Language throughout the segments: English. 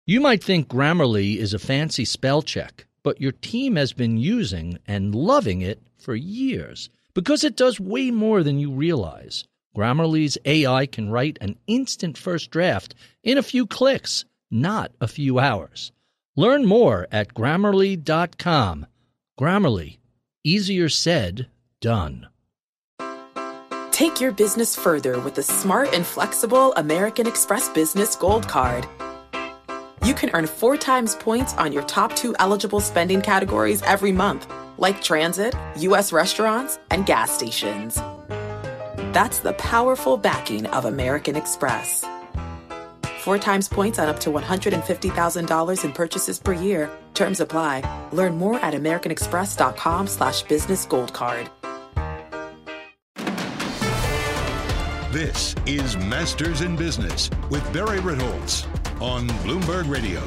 You might think Grammarly is a fancy spell check, but your team has been using and loving it for years because it does way more than you realize. Grammarly's AI can write an instant first draft in a few clicks, not a few hours. Learn more at Grammarly.com. Grammarly. Easier said, done. Take your business further with the smart and flexible American Express Business Gold Card. You can earn 4 times points on your top 2 eligible spending categories every month, like transit, U.S. restaurants, and gas stations. That's the powerful backing of American Express. 4 times points on up to $150,000 in purchases per year. Terms apply. Learn more at americanexpress.com/businessgoldcard. This is Masters in Business with Barry Ritholtz on Bloomberg Radio.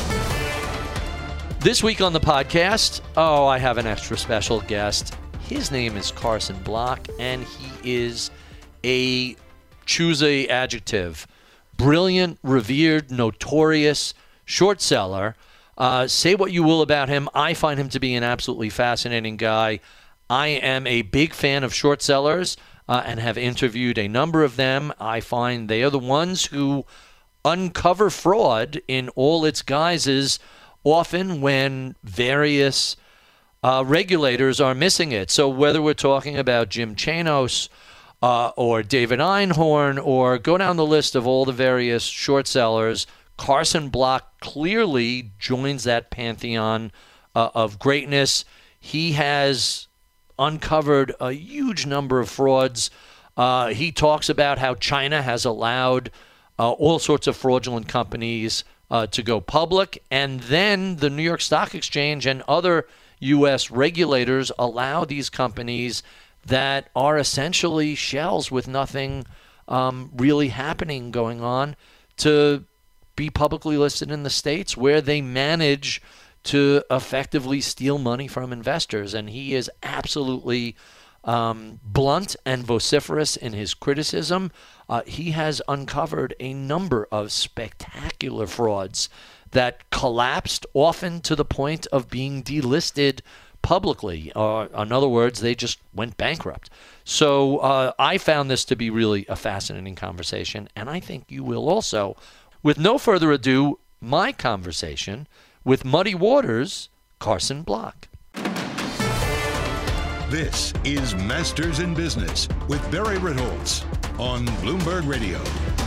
This week on the podcast, I have an extra special guest. His name is Carson Block, and he is choose a adjective, brilliant, revered, notorious short seller. Say what you will about him. I find him to be an absolutely fascinating guy. I am a big fan of short sellers and have interviewed a number of them. I find they are the ones who uncover fraud in all its guises, often when various regulators are missing it. So whether we're talking about Jim Chanos or David Einhorn, or go down the list of all the various short sellers, Carson Block clearly joins that pantheon of greatness. He has uncovered a huge number of frauds. He talks about how China has allowed all sorts of fraudulent companies to go public, and then the New York Stock Exchange and other U.S. regulators allow these companies that are essentially shells with nothing really happening going on to be publicly listed in the States, where they manage to effectively steal money from investors. And he is absolutely blunt and vociferous in his criticism. He has uncovered a number of spectacular frauds that collapsed, often to the point of being delisted publicly. In other words, they just went bankrupt. So I found this to be really a fascinating conversation, and I think you will also. With no further ado, my conversation with Muddy Waters, Carson Block. This is Masters in Business with Barry Ritholtz on Bloomberg Radio.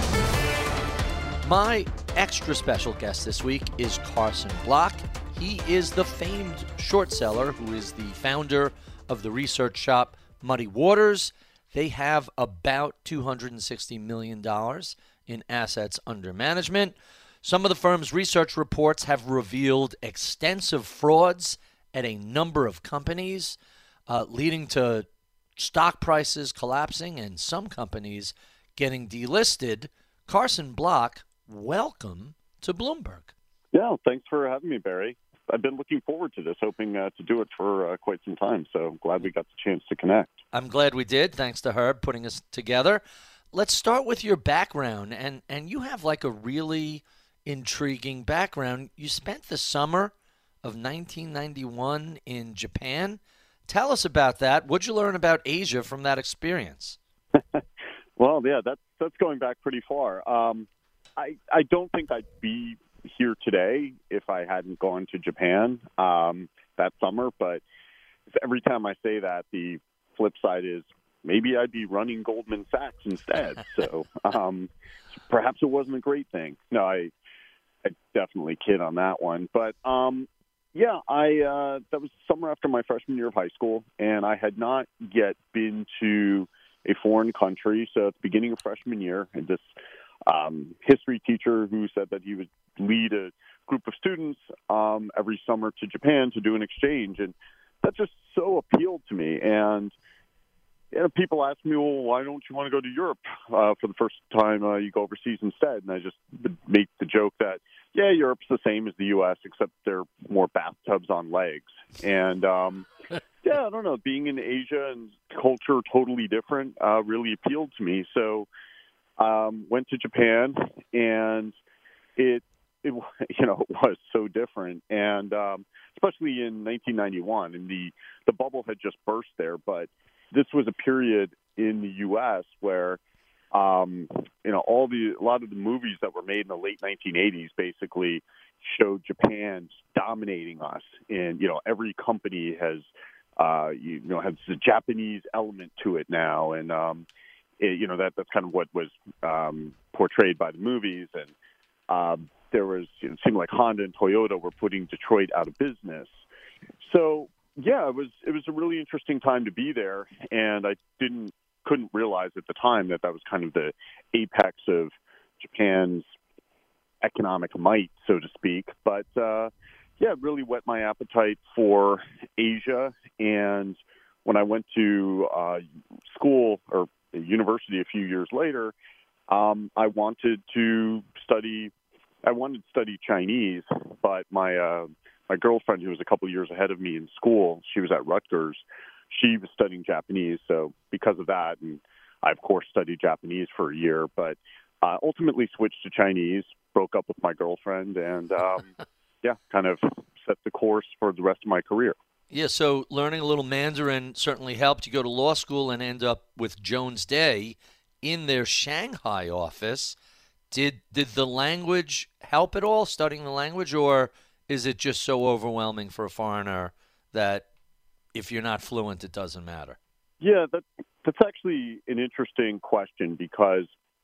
My extra special guest this week is Carson Block. He is the famed short seller who is the founder of the research shop Muddy Waters. They have about $260 million in assets under management. Some of the firm's research reports have revealed extensive frauds at a number of companies, leading to stock prices collapsing and some companies getting delisted. Carson Block, welcome to Bloomberg. Yeah, thanks for having me, Barry. I've been looking forward to this, hoping to do it for quite some time, so I'm glad we got the chance to connect. I'm glad we did, thanks to Herb putting us together. Let's start with your background, and you have like a really intriguing background. You spent the summer of 1991 in Japan. Tell us about that. What'd you learn about Asia from that experience? Well, yeah, that's going back pretty far. I don't think I'd be here today if I hadn't gone to Japan that summer, but every time I say that, the flip side is maybe I'd be running Goldman Sachs instead. So perhaps it wasn't a great thing. No, I definitely kid on that one. But that was summer after my freshman year of high school, and I had not yet been to a foreign country. So at the beginning of freshman year, and this history teacher who said that he would lead a group of students every summer to Japan to do an exchange, and that just so appealed to me. And people ask me, well, why don't you want to go to Europe for the first time you go overseas instead? And I just make the joke that, yeah, Europe's the same as the U.S., except they're more bathtubs on legs. And, yeah, I don't know, being in Asia and culture totally different really appealed to me. So went to Japan, and it it was so different, and especially in 1991, and the bubble had just burst there. But this was a period in the U.S. where a lot of the movies that were made in the late 1980s basically showed Japan dominating us, and every company has has a Japanese element to it now, and that's kind of what was portrayed by the movies, and there was it seemed like Honda and Toyota were putting Detroit out of business. So yeah, it was a really interesting time to be there, and I couldn't realize at the time that was kind of the apex of Japan's economic might, so to speak. But it really whet my appetite for Asia. And when I went to school or university a few years later, I wanted to study Chinese, but my girlfriend, who was a couple of years ahead of me in school, she was at Rutgers. She was studying Japanese, so because of that, and I, of course, studied Japanese for a year, but ultimately switched to Chinese, broke up with my girlfriend, and, kind of set the course for the rest of my career. Yeah, so learning a little Mandarin certainly helped. You go to law school and end up with Jones Day in their Shanghai office. Did the language help at all, studying the language, or is it just so overwhelming for a foreigner that if you're not fluent, it doesn't matter? Yeah, that's actually an interesting question, because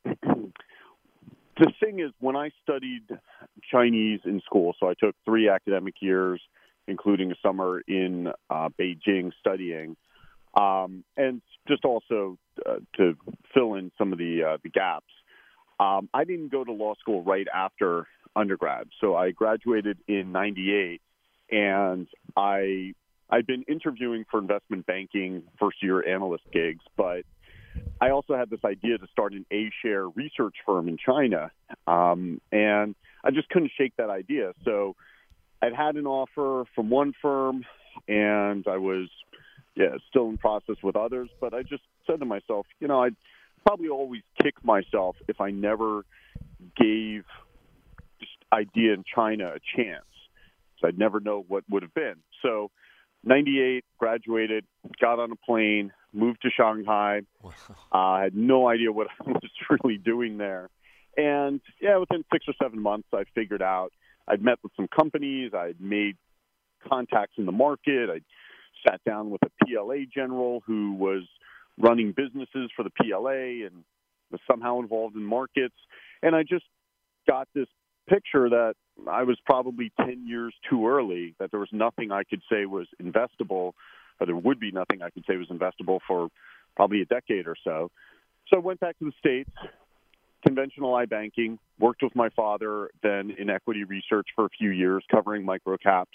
the thing is, when I studied Chinese in school, so I took 3 academic years, including a summer in Beijing studying, and just also to fill in some of the gaps. I didn't go to law school right after undergrad, so I graduated in '98, and I'd been interviewing for investment banking first-year analyst gigs, but I also had this idea to start an A-share research firm in China, and I just couldn't shake that idea. So I'd had an offer from one firm, and I was still in process with others, but I just said to myself, I'd probably always kick myself if I never gave this idea in China a chance. So I'd never know what would have been. So '98, graduated, got on a plane, moved to Shanghai. I had no idea what I was really doing there. And, within 6 or 7 months, I figured out. I'd met with some companies. I'd made contacts in the market. I sat down with a PLA general who was running businesses for the PLA and was somehow involved in markets. And I just got this picture that I was probably 10 years too early, that there was nothing I could say was investable, or there would be nothing I could say was investable for probably a decade or so. So I went back to the States, conventional iBanking, worked with my father then in equity research for a few years, covering microcaps,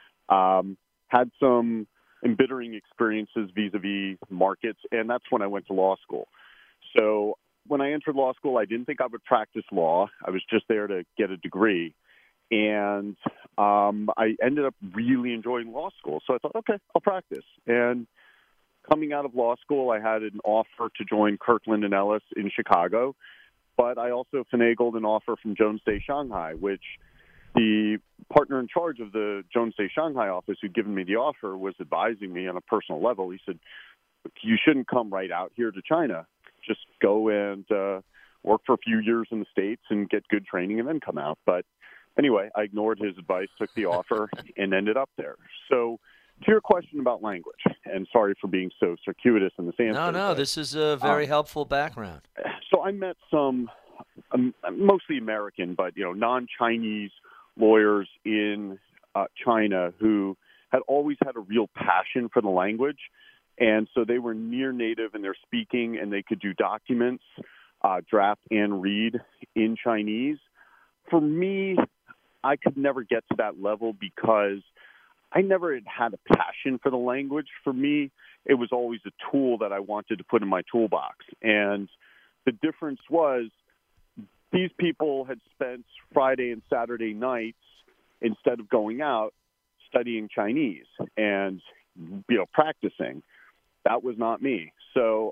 had some embittering experiences vis-a-vis markets, and that's when I went to law school. So when I entered law school, I didn't think I would practice law. I was just there to get a degree. And I ended up really enjoying law school. So I thought, okay, I'll practice. And coming out of law school, I had an offer to join Kirkland & Ellis in Chicago. But I also finagled an offer from Jones Day Shanghai, which the partner in charge of the Jones Day Shanghai office who'd given me the offer was advising me on a personal level. He said, you shouldn't come right out here to China. Just go and work for a few years in the States and get good training and then come out. But anyway, I ignored his advice, took the offer, and ended up there. So to your question about language, and sorry for being so circuitous in this answer. No, this is a very helpful background. So I met some, mostly American, but non-Chinese lawyers in China who had always had a real passion for the language. And so they were near native in their speaking, and they could do documents, draft and read in Chinese. For me, I could never get to that level because I never had a passion for the language. For me, it was always a tool that I wanted to put in my toolbox. And the difference was these people had spent Friday and Saturday nights, instead of going out, studying Chinese and practicing. That was not me. So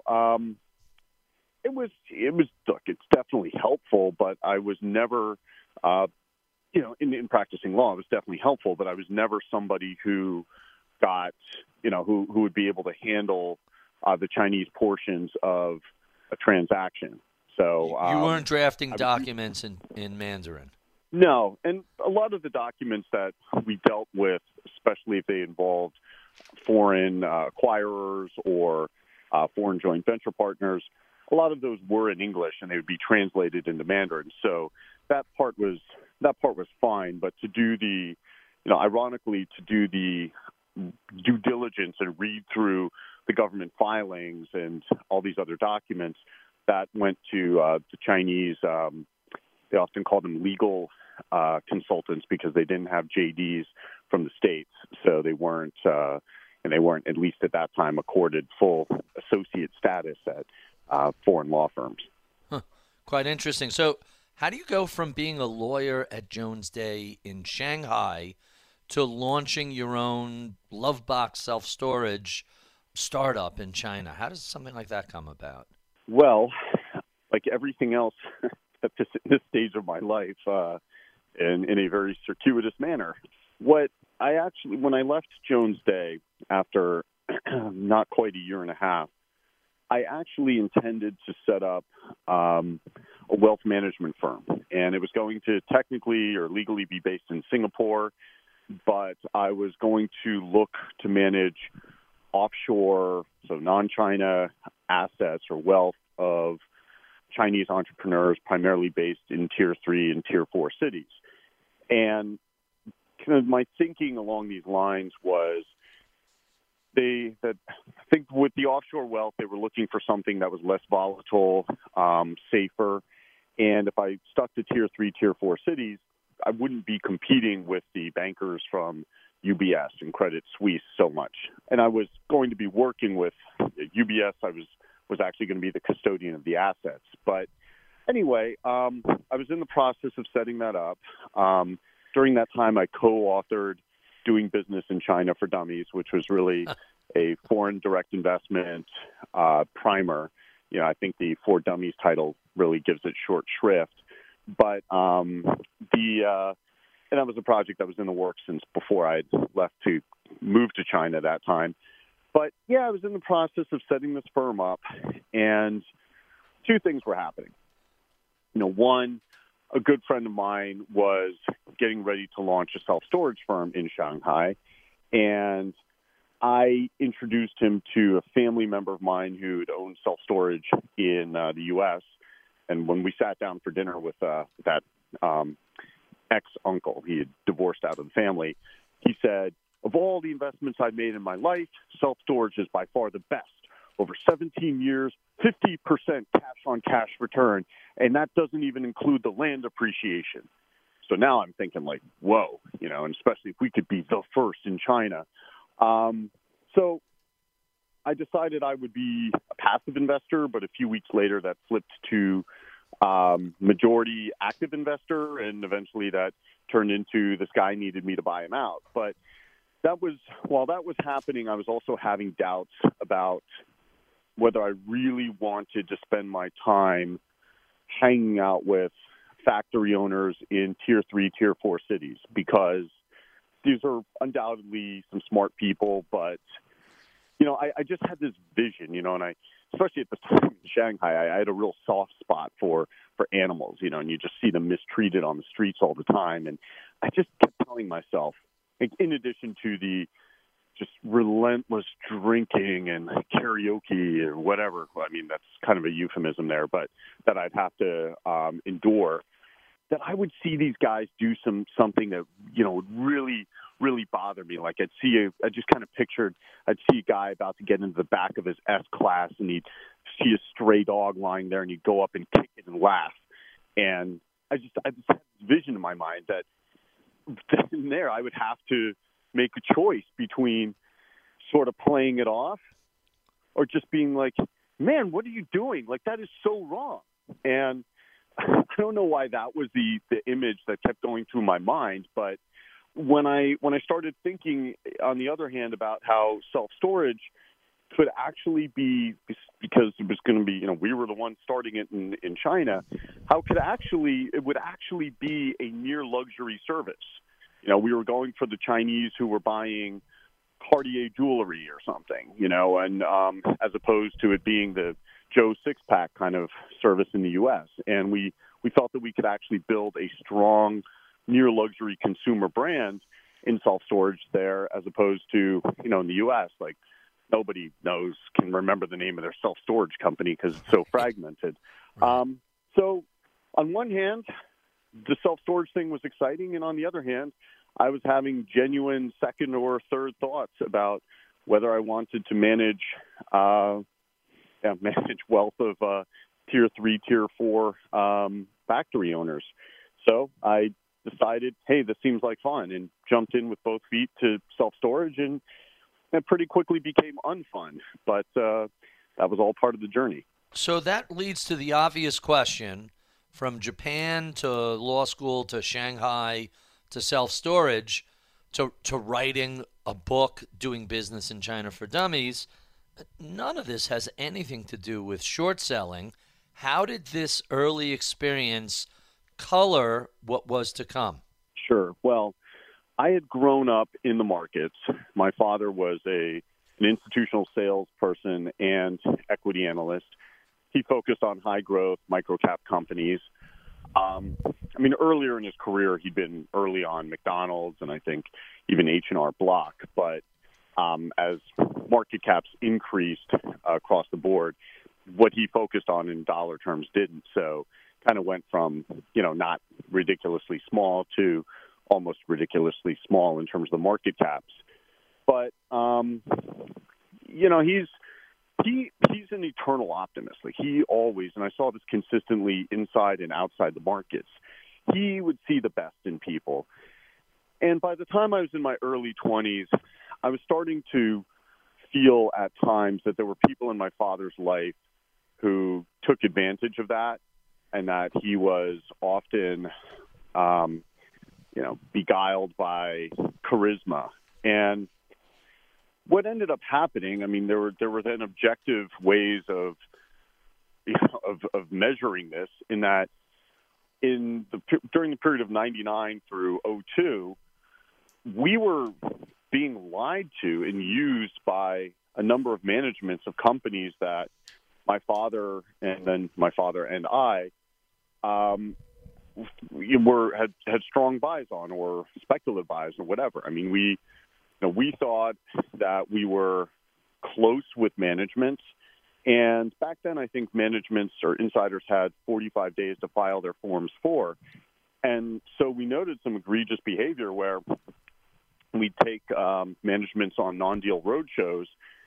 it was look, it's definitely helpful, but I was never in practicing law, it was definitely helpful, but I was never somebody who got, who would be able to handle the Chinese portions of a transaction. So you weren't drafting documents in Mandarin. No, and a lot of the documents that we dealt with, especially if they involved foreign acquirers or foreign joint venture partners, a lot of those were in English and they would be translated into Mandarin. So that part was fine. But to do the, ironically, to do the due diligence and read through the government filings and all these other documents, that went to the Chinese. They often call them legal consultants because they didn't have JDs from the States, so they weren't, at least at that time, accorded full associate status at foreign law firms. Huh. Quite interesting. So how do you go from being a lawyer at Jones Day in Shanghai to launching your own Lovebox self-storage startup in China? How does something like that come about? Well, like everything else at this stage of my life, in a very circuitous manner. When I left Jones Day after not quite a year and a half, I actually intended to set up a wealth management firm. And it was going to technically or legally be based in Singapore, but I was going to look to manage offshore, so non-China assets or wealth of Chinese entrepreneurs, primarily based in Tier 3 and Tier 4 cities. And kind of my thinking along these lines was I think with the offshore wealth, they were looking for something that was less volatile, safer. And if I stuck to Tier 3, Tier 4 cities, I wouldn't be competing with the bankers from UBS and Credit Suisse so much. And I was going to be working with UBS. I was actually going to be the custodian of the assets. But anyway, I was in the process of setting that up. During that time, I co-authored Doing Business in China for Dummies, which was really a foreign direct investment primer. I think the For Dummies title really gives it short shrift. But and that was a project that was in the works since before I had left to move to China that time. But, I was in the process of setting this firm up, and two things were happening. One, a good friend of mine was getting ready to launch a self-storage firm in Shanghai, and I introduced him to a family member of mine who had owned self-storage in the U.S., and when we sat down for dinner with that ex-uncle, he had divorced out of the family, he said, "Of all the investments I've made in my life, self-storage is by far the best. Over 17 years, 50% cash-on-cash return, and that doesn't even include the land appreciation." So now I'm thinking like, whoa, and especially if we could be the first in China. So I decided I would be a passive investor, but a few weeks later that flipped to majority active investor, and eventually that turned into this guy needed me to buy him out. But while that was happening, I was also having doubts about whether I really wanted to spend my time hanging out with factory owners in Tier 3, Tier 4 cities, because these are undoubtedly some smart people, but I just had this vision, and especially at the time in Shanghai, I had a real soft spot for animals, and you just see them mistreated on the streets all the time. And I just kept telling myself, in addition to the just relentless drinking and karaoke or whatever, that's kind of a euphemism there, but that I'd have to endure, that I would see these guys do something that, would really, really bother me. Like I'd see I'd see a guy about to get into the back of his S-Class, and he'd see a stray dog lying there, and he'd go up and kick it and laugh. And I just had this vision in my mind that in there I would have to make a choice between sort of playing it off or just being like, man, what are you doing? Like, that is so wrong. And I don't know why that was the image that kept going through my mind, but when I started thinking, on the other hand, about how self-storage could actually be, because it was going to be, we were the ones starting it in China, how it would actually be a near luxury service. We were going for the Chinese who were buying Cartier jewelry or something, and as opposed to it being the Joe six-pack kind of service in the U.S. And we felt that we could actually build a strong near luxury consumer brand in self-storage there, as opposed to, in the U.S., like nobody can remember the name of their self-storage company because it's so fragmented. Right. So on one hand, the self-storage thing was exciting, and on the other hand, I was having genuine second or third thoughts about whether I wanted to manage wealth of tier 3, tier 4 factory owners. So I decided, hey, this seems like fun, and jumped in with both feet to self-storage, and it pretty quickly became unfun. But that was all part of the journey. So that leads to the obvious question, from Japan to law school to Shanghai to self-storage to writing a book, Doing Business in China for Dummies. None of this has anything to do with short selling. How did this early experience color what was to come? Sure. Well, I had grown up in the markets. My father was an institutional salesperson and equity analyst. He focused on high growth, micro cap companies. Earlier in his career, he'd been early on McDonald's and I think even H&R Block. But as market caps increased across the board, what he focused on in dollar terms didn't. So kind of went from, not ridiculously small to almost ridiculously small in terms of the market caps. But, he's an eternal optimist. Like he always, and I saw this consistently inside and outside the markets, he would see the best in people. And by the time I was in my early 20s, I was starting to feel at times that there were people in my father's life who took advantage of that, and that he was often, beguiled by charisma. And what ended up happening, there were then objective ways of measuring this, in that during the period of 99 through 02, we were being lied to and used by a number of managements of companies that my father and I had strong buys on, or speculative buys, or whatever. We thought that we were close with management, and back then I think managements or insiders had 45 days to file their Forms 4, and so we noted some egregious behavior where we'd take managements on non-deal roadshows.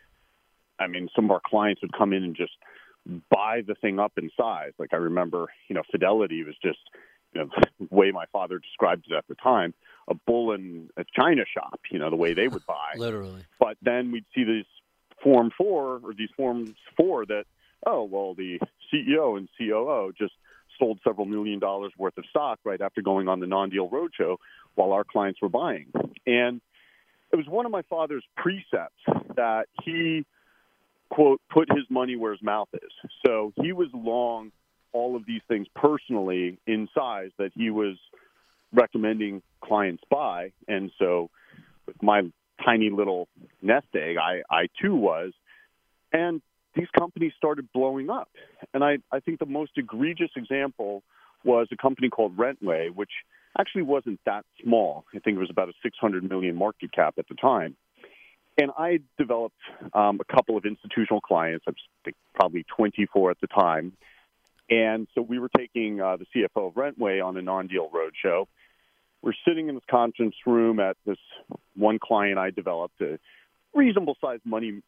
Some of our clients would come in and just buy the thing up in size. Like I remember, Fidelity was just, the way my father described it at the time, a bull in a china shop, the way they would buy. Literally. But then we'd see these Form 4 or these Forms 4 that, the CEO and COO just sold several $1 million worth of stock right after going on the non-deal roadshow while our clients were buying. And it was one of my father's precepts that he, quote, put his money where his mouth is. So he was long all of these things personally in size that he was recommending clients buy. And so with my tiny little nest egg, I too was. And these companies started blowing up. And I think the most egregious example was a company called Rentway, which actually wasn't that small. I think it was about a $600 million market cap at the time. And I developed a couple of institutional clients, I think probably 24 at the time. And so we were taking the CFO of Rentway on a non-deal roadshow. We're sitting in this conference room at this one client I developed, a reasonable-sized money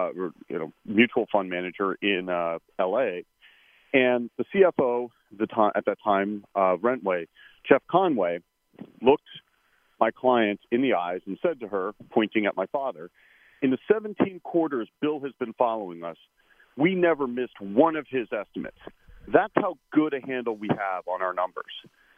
mutual fund manager in L.A. And the CFO at that time, Rentway, Jeff Conway, looked my client in the eyes and said to her, pointing at my father, "In the 17 quarters Bill has been following us, we never missed one of his estimates. That's how good a handle we have on our numbers."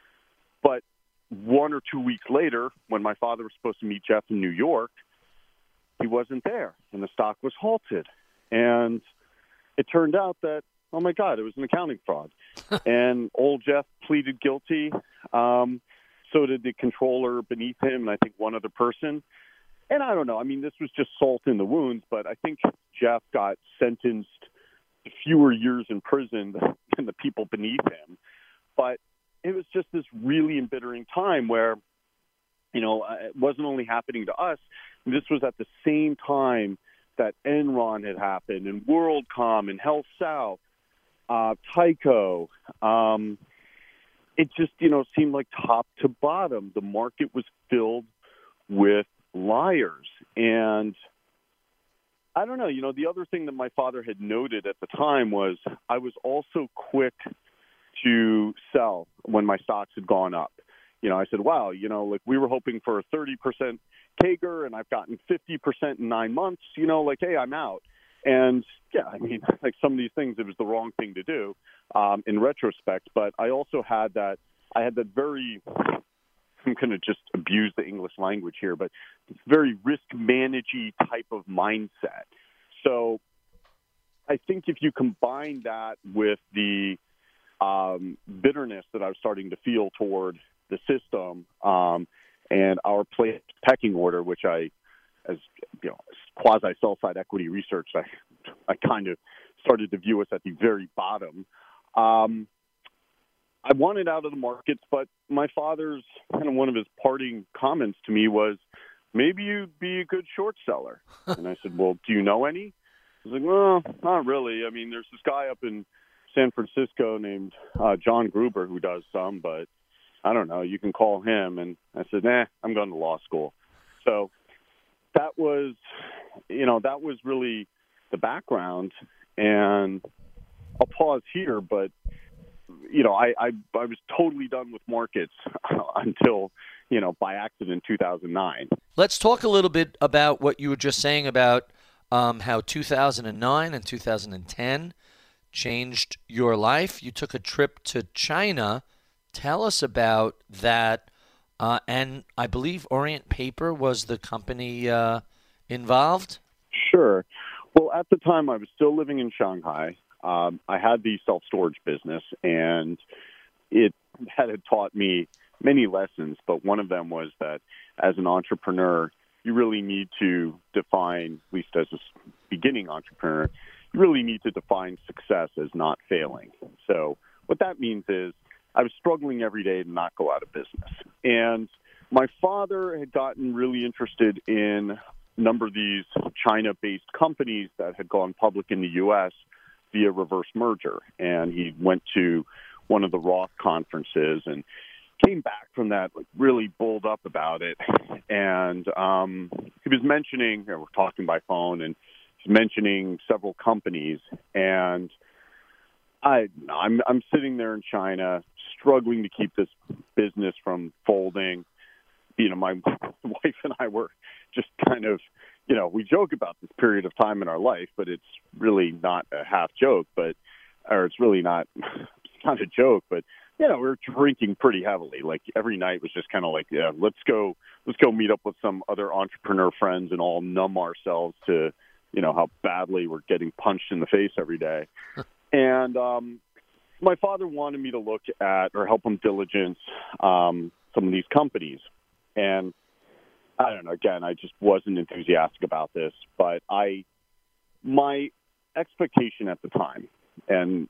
But 1 or 2 weeks later, when my father was supposed to meet Jeff in New York, he wasn't there, and the stock was halted. And it turned out that, oh my God, it was an accounting fraud. And old Jeff pleaded guilty. So did the controller beneath him, and I think one other person. And I don't know. I mean, this was just salt in the wounds, but I think Jeff got sentenced to fewer years in prison than the people beneath him. But it was just this really embittering time where, it wasn't only happening to us. This was at the same time that Enron had happened, and WorldCom, and HealthSouth, Tyco. It just, seemed like top to bottom, the market was filled with liars. And I don't know, the other thing that my father had noted at the time was I was also quick to sell when my stocks had gone up. I said, wow, we were hoping for a 30% CAGR and I've gotten 50% in 9 months, hey, I'm out. And yeah, I mean, like some of these things, it was the wrong thing to do in retrospect. But I also had that very, I'm going to just abuse the English language here, but very risk managey type of mindset. So I think if you combine that with the bitterness that I was starting to feel toward the system and our pecking order, which I, as quasi sell-side equity research, I kind of started to view us at the very bottom. I wanted out of the markets, but my father's kind of one of his parting comments to me was, maybe you'd be a good short seller. And I said, well, do you know any? He was like, well, not really. I mean, there's this guy up in San Francisco named John Gruber who does some, but I don't know. You can call him. And I said, I'm going to law school. So that was really the background. And I'll pause here, but, I was totally done with markets until, by accident, 2009. Let's talk a little bit about what you were just saying about how 2009 and 2010 changed your life. You took a trip to China. Tell us about that. And I believe Orient Paper was the company involved? Sure. Well, at the time, I was still living in Shanghai. I had the self-storage business, and it had taught me many lessons, but one of them was that as an entrepreneur, you really need to define, at least as a beginning entrepreneur, you really need to define success as not failing. So what that means is I was struggling every day to not go out of business. And my father had gotten really interested in a number of these China-based companies that had gone public in the U.S. via reverse merger. And he went to one of the Roth conferences and came back from that really bulled up about it. And he was mentioning, we're talking by phone, and he's mentioning several companies. And I'm sitting there in China, struggling to keep this business from folding. My wife and I were just kind of, we joke about this period of time in our life, but it's really not a half joke, it's really not, it's not a joke, but, we're drinking pretty heavily. Like every night was just kind of like, yeah, let's go meet up with some other entrepreneur friends and all numb ourselves to, how badly we're getting punched in the face every day. And my father wanted me to look at or help him diligence some of these companies. And I don't know, again, I just wasn't enthusiastic about this, but my expectation at the time, and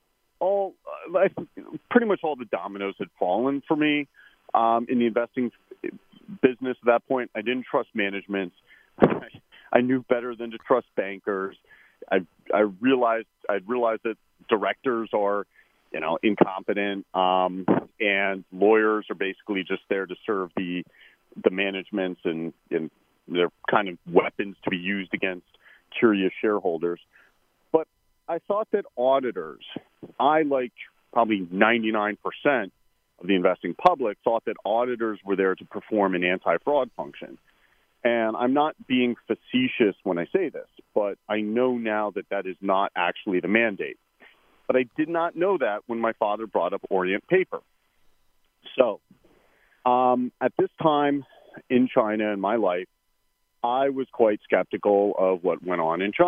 pretty much all the dominoes had fallen for me in the investing business at that point. I didn't trust management. I knew better than to trust bankers. I realized that directors are, incompetent, and lawyers are basically just there to serve the managements, and they're kind of weapons to be used against curious shareholders. But I thought that auditors, like probably 99% of the investing public, thought that auditors were there to perform an anti-fraud function. And I'm not being facetious when I say this, but I know now that that is not actually the mandate. But I did not know that when my father brought up Orient Paper. So at this time in China in my life, I was quite skeptical of what went on in China.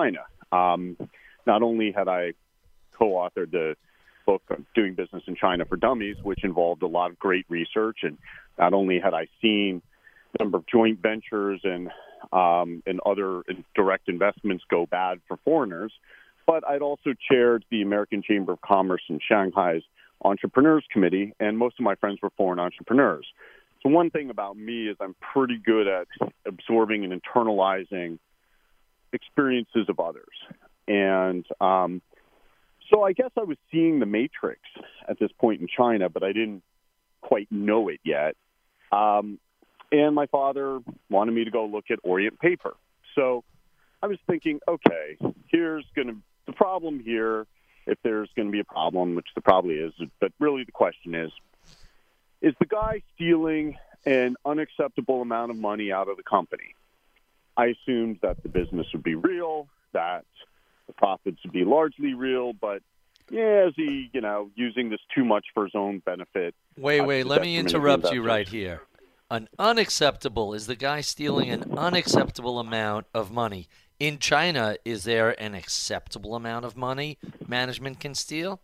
Not only had I co-authored the book Doing Business in China for Dummies, which involved a lot of great research, and not only had I seen a number of joint ventures and other direct investments go bad for foreigners, but I'd also chaired the American Chamber of Commerce in Shanghai's Entrepreneurs Committee, and most of my friends were foreign entrepreneurs. So one thing about me is I'm pretty good at absorbing and internalizing experiences of others. And so I guess I was seeing the matrix at this point in China, but I didn't quite know it yet. And my father wanted me to go look at Orient Paper. So I was thinking, okay, the problem here, if there's going to be a problem, which there probably is, but really the question is the guy stealing an unacceptable amount of money out of the company? I assumed that the business would be real, that the profits would be largely real, but yeah, is he, using this too much for his own benefit? Wait, let me interrupt you right here. Is the guy stealing an unacceptable amount of money? In China, is there an acceptable amount of money management can steal?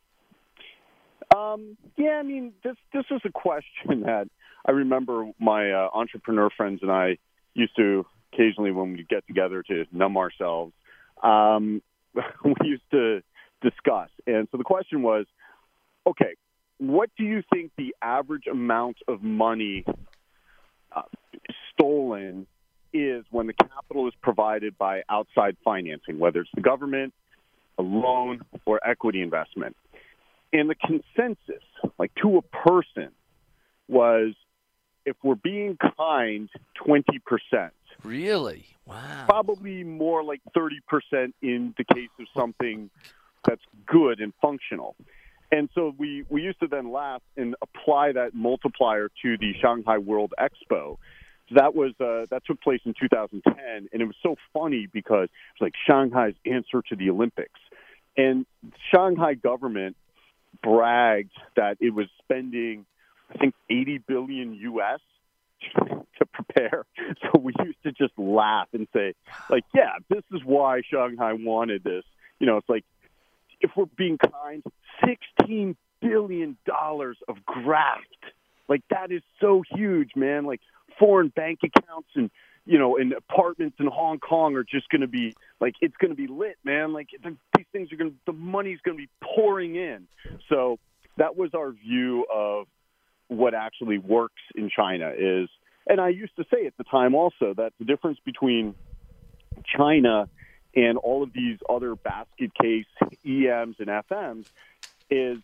Yeah, I mean, this is a question that I remember my entrepreneur friends and I used to occasionally, when we get together to numb ourselves, we used to discuss. And so the question was, okay, what do you think the average amount of money stolen is when the capital is provided by outside financing, whether it's the government, a loan, or equity investment? And the consensus, like to a person, was, if we're being kind, 20%. Really? Wow. Probably more like 30% in the case of something that's good and functional. And so we used to then laugh and apply that multiplier to the Shanghai World Expo. That took place in 2010, and it was so funny because it was like Shanghai's answer to the Olympics. And Shanghai government bragged that it was spending, I think, $80 billion US to prepare. So we used to just laugh and say, like, yeah, this is why Shanghai wanted this. It's like, if we're being kind, $16 billion of graft. Like, that is so huge, man. Like, foreign bank accounts and apartments in Hong Kong are just going to be, like, it's going to be lit, man. Like, these things the money's going to be pouring in. So that was our view of what actually works in China is, and I used to say at the time also that the difference between China and all of these other basket case EMs and FMs is,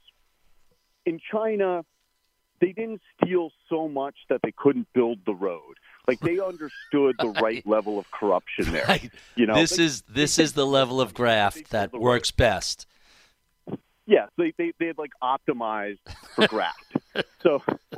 in China, they didn't steal so much that they couldn't build the road. Like, they understood the right level of corruption there. Right. This is the level of graft that works best. Yes, they had like optimized for graft. So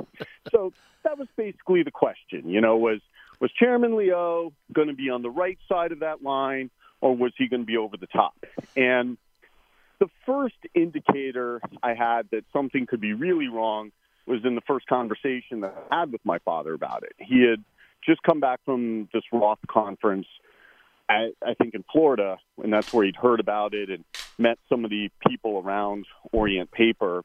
that was basically the question. Was Chairman Liu going to be on the right side of that line, or was he going to be over the top? And the first indicator I had that something could be really wrong was in the first conversation that I had with my father about it. He had just come back from this Roth conference, I think in Florida, and that's where he'd heard about it and met some of the people around Orient Paper,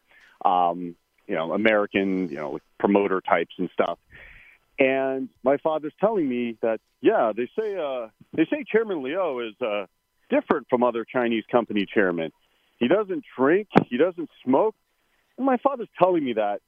American, promoter types and stuff. And my father's telling me that, yeah, they say Chairman Liu is different from other Chinese company chairmen. He doesn't drink, he doesn't smoke. And my father's telling me that.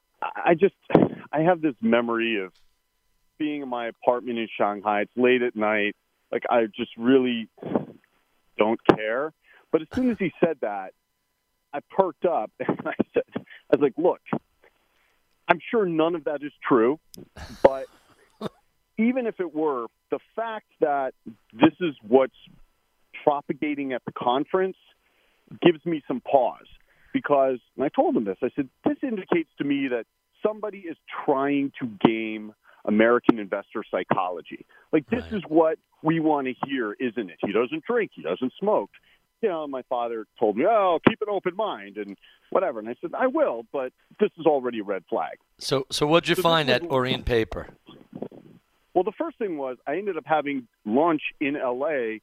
I have this memory of being in my apartment in Shanghai. It's late at night. Like, I just really don't care. But as soon as he said that, I perked up and I was like, look, I'm sure none of that is true, but even if it were, the fact that this is what's propagating at the conference gives me some pause. Because, and I told him this, I said, this indicates to me that somebody is trying to game American investor psychology. Like, this is what we want to hear, isn't it? He doesn't drink, he doesn't smoke. My father told me, keep an open mind and whatever. And I said, I will, but this is already a red flag. So what'd you find at Orient Paper? Well, the first thing was I ended up having lunch in L.A.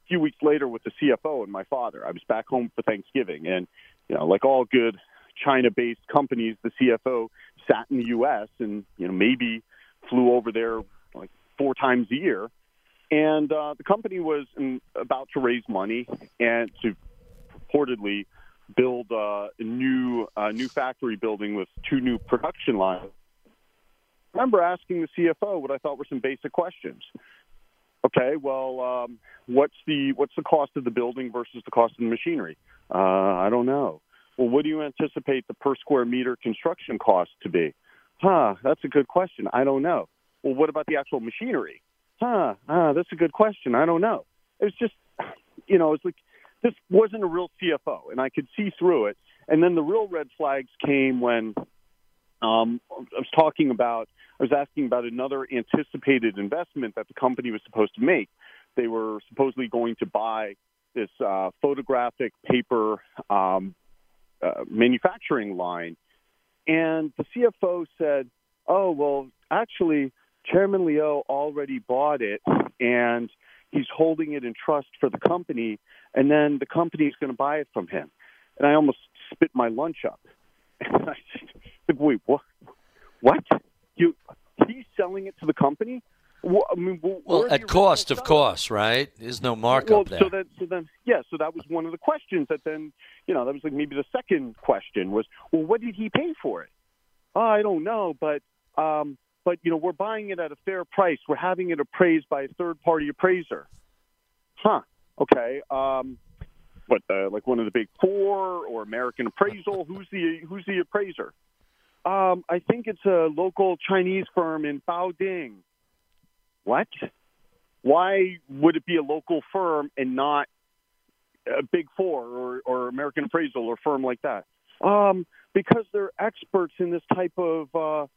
few weeks later with the CFO and my father. I was back home for Thanksgiving, and like all good China-based companies, the CFO sat in the U.S. and maybe flew over there like 4 times a year. And the company was about to raise money and to purportedly build a new factory building with 2 new production lines. I remember asking the CFO what I thought were some basic questions. Okay, well, what's the cost of the building versus the cost of the machinery? I don't know. Well, what do you anticipate the per square meter construction cost to be? That's a good question. I don't know. Well, what about the actual machinery? That's a good question. I don't know. It was just, it's like this wasn't a real CFO, and I could see through it. And then the real red flags came when I was asking about another anticipated investment that the company was supposed to make. They were supposedly going to buy this photographic paper manufacturing line. And the CFO said, oh, well, actually, Chairman Liu already bought it, and he's holding it in trust for the company, and then the company is going to buy it from him. And I almost spit my lunch up. And I said, wait, what? He's selling it to the company? Well, at cost, of course, right? There's no markup there. So that was one of the questions that then, that was like maybe the second question was, well, what did he pay for it? Oh, I don't know, but we're buying it at a fair price. We're having it appraised by a third-party appraiser. Okay. Like one of the big 4 or American Appraisal? Who's the appraiser? I think it's a local Chinese firm in Baoding. What? Why would it be a local firm and not a big 4 or American Appraisal or firm like that? Because they're experts in this type of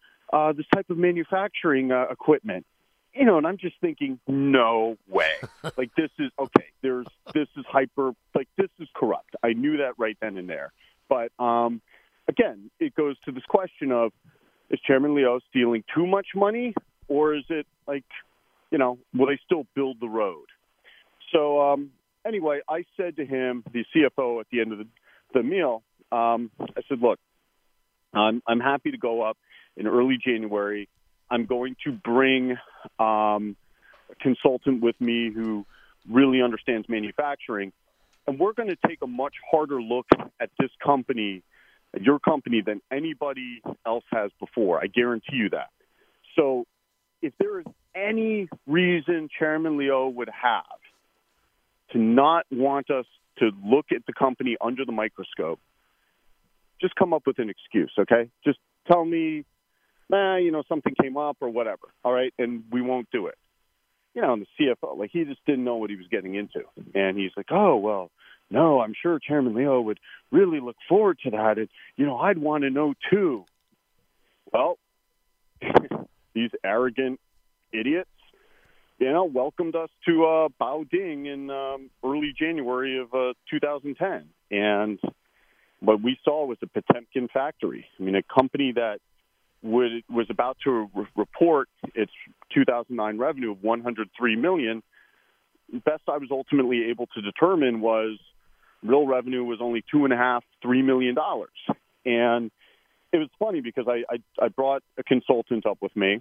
manufacturing equipment. And I'm just thinking, no way. Like this is okay. This is hyper. Like this is corrupt. I knew that right then and there. But again, it goes to this question of: is Chairman Liu stealing too much money, or is it like, will they still build the road? So anyway, I said to him, the CFO, at the end of the meal, I said, look, I'm happy to go up in early January. I'm going to bring a consultant with me who really understands manufacturing, and we're going to take a much harder look at this company, at your company, than anybody else has before. I guarantee you that. So if there is any reason Chairman Liu would have to not want us to look at the company under the microscope, just come up with an excuse, okay? Just tell me, something came up or whatever, all right? And we won't do it. And the CFO, he just didn't know what he was getting into. And he's like, oh, well, no, I'm sure Chairman Liu would really look forward to that. And, I'd want to know too. Well, these arrogant idiots, welcomed us to Baoding in early January of 2010. And what we saw was a Potemkin factory. I mean, a company that was about to report its 2009 revenue of $103 million. Best I was ultimately able to determine was real revenue was only $2.5–3 million. And it was funny because I brought a consultant up with me.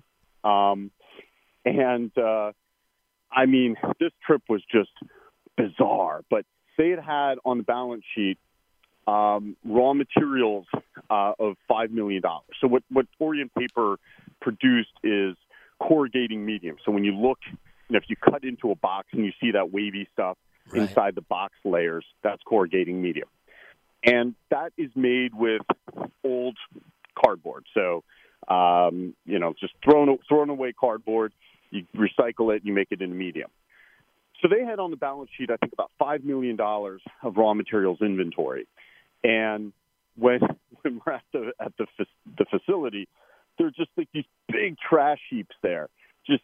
This trip was just bizarre, but they had on the balance sheet raw materials of $5 million. So what Orient Paper produced is corrugating medium. So when you look, if you cut into a box and you see that wavy stuff inside the box layers, that's corrugating medium. And that is made with old cardboard. So, just thrown away cardboard, you recycle it, you make it into medium. So they had on the balance sheet, I think, about $5 million of raw materials inventory. And when we're at the facility, there are just like these big trash heaps there. Just,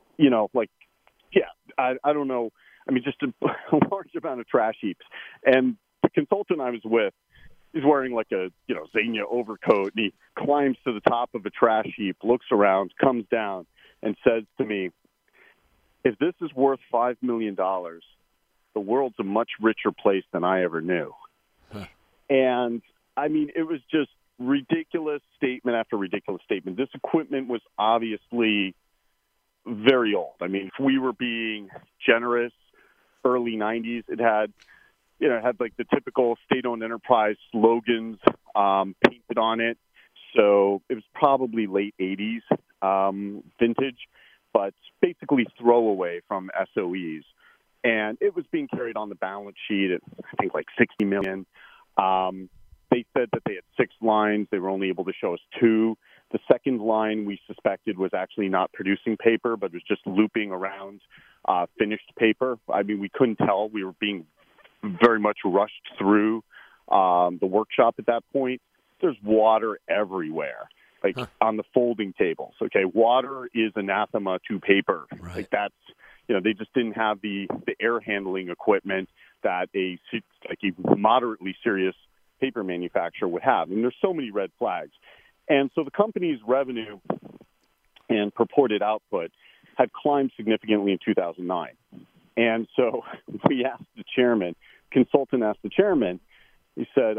I don't know. I mean, just a large amount of trash heaps. And the consultant I was with is wearing like a, Zegna overcoat, and he climbs to the top of a trash heap, looks around, comes down, and says to me, if this is worth $5 million, the world's a much richer place than I ever knew. Huh. And, I mean, it was just ridiculous statement after ridiculous statement. This equipment was obviously very old. I mean, if we were being generous, early 90s, it had like the typical state-owned enterprise slogans painted on it. So it was probably late 80s vintage, but basically throwaway from SOEs. And it was being carried on the balance sheet at, I think, like $60 million. They said that they had 6 lines. They were only able to show us 2. The second line we suspected was actually not producing paper, but was just looping around finished paper. I mean, we couldn't tell. We were being very much rushed through the workshop at that point. There's water everywhere, like on the folding tables. Okay, water is anathema to paper. Right. Like that's, they just didn't have the air handling equipment that a moderately serious paper manufacturer would have. And there's so many red flags. And so the company's revenue and purported output had climbed significantly in 2009. And so we asked the chairman, consultant asked the chairman, he said,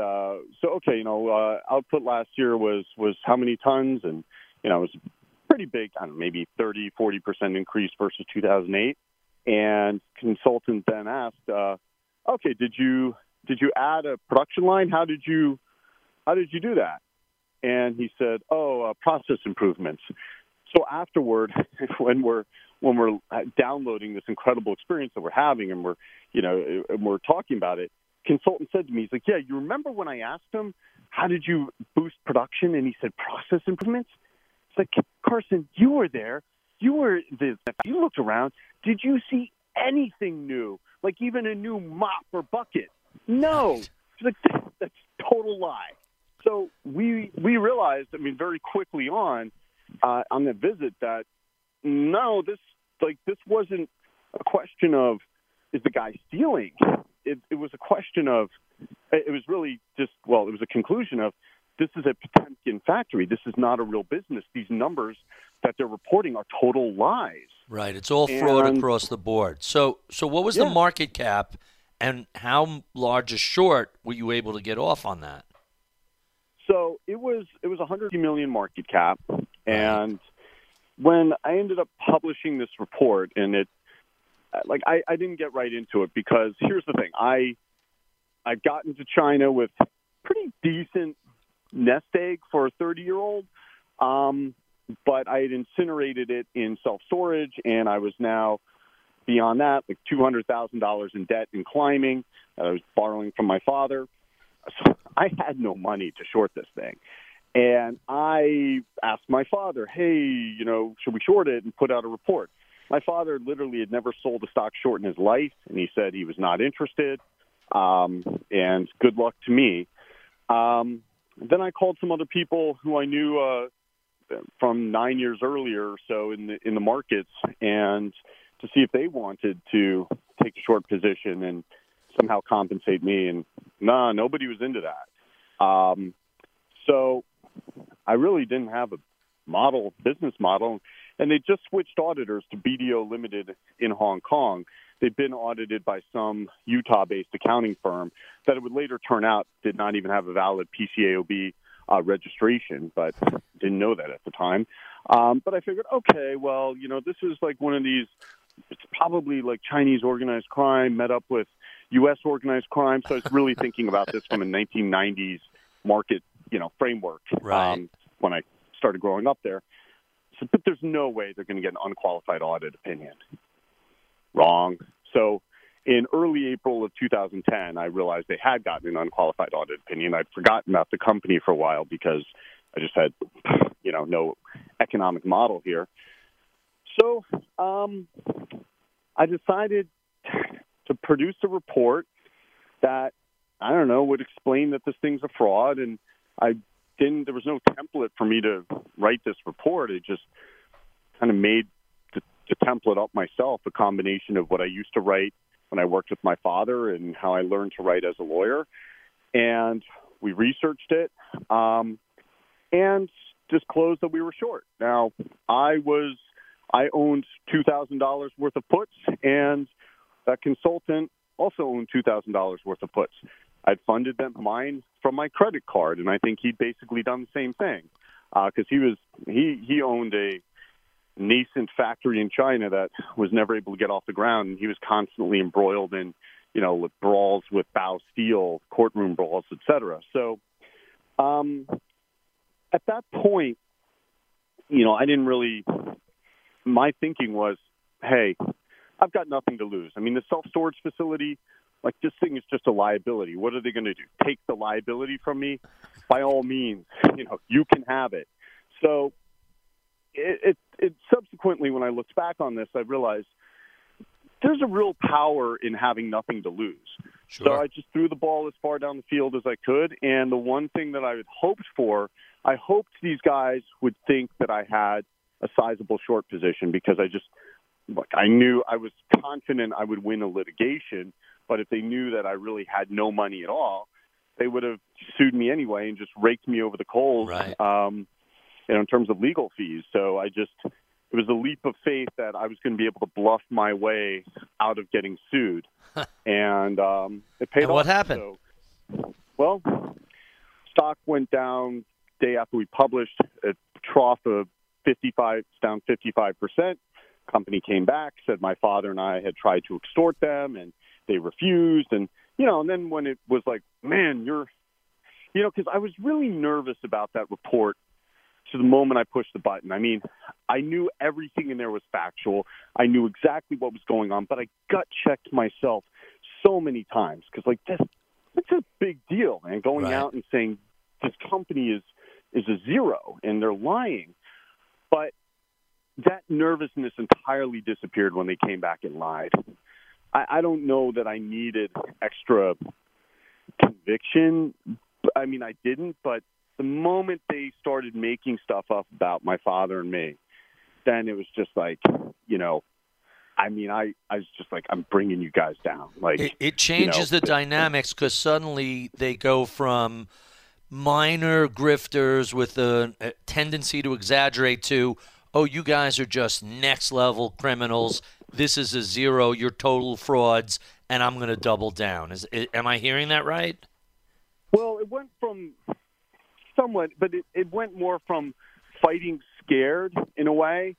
output last year was how many tons? And, it was pretty big, I don't know, maybe 30, 40% increase versus 2008. And consultant then asked, did you add a production line? How did you do that? And he said, process improvements. So afterward, when we're downloading this incredible experience that we're having, and we're talking about it, consultant said to me, he's like, yeah, you remember when I asked him, how did you boost production? And he said, process improvements. It's like, Carson, you were there. You looked around. Did you see anything new? Like even a new mop or bucket? No. It's like, that's total lie. So we realized, very quickly on the visit that no, this wasn't a question of, is the guy stealing? It was a question of, it was really just, it was a conclusion of, this is a Potemkin factory. This is not a real business. These numbers that they're reporting are total lies. Right. It's all fraud across the board. So what was the market cap, and how large a short were you able to get off on that? So it was $100 million market cap, and when I ended up publishing this report, and I didn't get right into it because here's the thing: I got into China with pretty decent nest egg for a 30-year-old, but I had incinerated it in self-storage, and I was now beyond that, like $200,000 in debt and climbing. I was borrowing from my father. So I had no money to short this thing. And I asked my father, hey, should we short it and put out a report? My father literally had never sold a stock short in his life, and he said he was not interested, and good luck to me. Then I called some other people who I knew from 9 years earlier or so in the markets, and to see if they wanted to take a short position and somehow compensate me. And nobody was into that. So I really didn't have a business model. And they just switched auditors to BDO Limited in Hong Kong. They'd been audited by some Utah-based accounting firm that it would later turn out did not even have a valid PCAOB registration, but didn't know that at the time. But I figured, okay, well, this is like one of these, it's probably like Chinese organized crime met up with U.S. organized crime. So I was really thinking about this from a 1990s market, framework right. When I started growing up there. So, but there's no way they're going to get an unqualified audit opinion. Wrong. So in early April of 2010, I realized they had gotten an unqualified audit opinion. I'd forgotten about the company for a while because I just had, no economic model here. So I decided to produce a report that, would explain that this thing's a fraud. And there was no template for me to write this report. It just kind of made the template up myself, a combination of what I used to write when I worked with my father and how I learned to write as a lawyer. And we researched it and disclosed that we were short. Now, I owned $2,000 worth of puts, and that consultant also owned $2,000 worth of puts. I'd funded them mine from my credit card, and I think he'd basically done the same thing because he owned a nascent factory in China that was never able to get off the ground, and he was constantly embroiled in, with brawls with Bow Steel, courtroom brawls, etc. So at that point, I didn't really. My thinking was, hey, I've got nothing to lose. I mean, the self-storage facility, like, this thing is just a liability. What are they going to do? Take the liability from me? By all means, you can have it. So it subsequently, when I looked back on this, I realized there's a real power in having nothing to lose. Sure. So I just threw the ball as far down the field as I could. And the one thing that I had hoped for, I hoped these guys would think that I had a sizable short position because I knew I was confident I would win a litigation, but if they knew that I really had no money at all, they would have sued me anyway and just raked me over the coals, right. In terms of legal fees. So it was a leap of faith that I was going to be able to bluff my way out of getting sued. And it paid off. And what happened? So, stock went down day after we published, a trough of 55, down 55%. Company came back, said my father and I had tried to extort them, and they refused. And, and then when it was like, man, because I was really nervous about that report to the moment I pushed the button. I mean, I knew everything in there was factual. I knew exactly what was going on, but I gut-checked myself so many times because, like, it's a big deal, man, going right. out and saying this company is a zero and they're lying. But that nervousness entirely disappeared when they came back and lied. I don't know that I needed extra conviction. I mean, I didn't, but the moment they started making stuff up about my father and me, then it was just like, I was just like, I'm bringing you guys down. Like it changes the dynamics because suddenly they go from minor grifters with a tendency to exaggerate to, oh, you guys are just next level criminals. This is a zero. You're total frauds, and I'm going to double down. Am I hearing that right? Well, it went from somewhat, but it went more from fighting scared in a way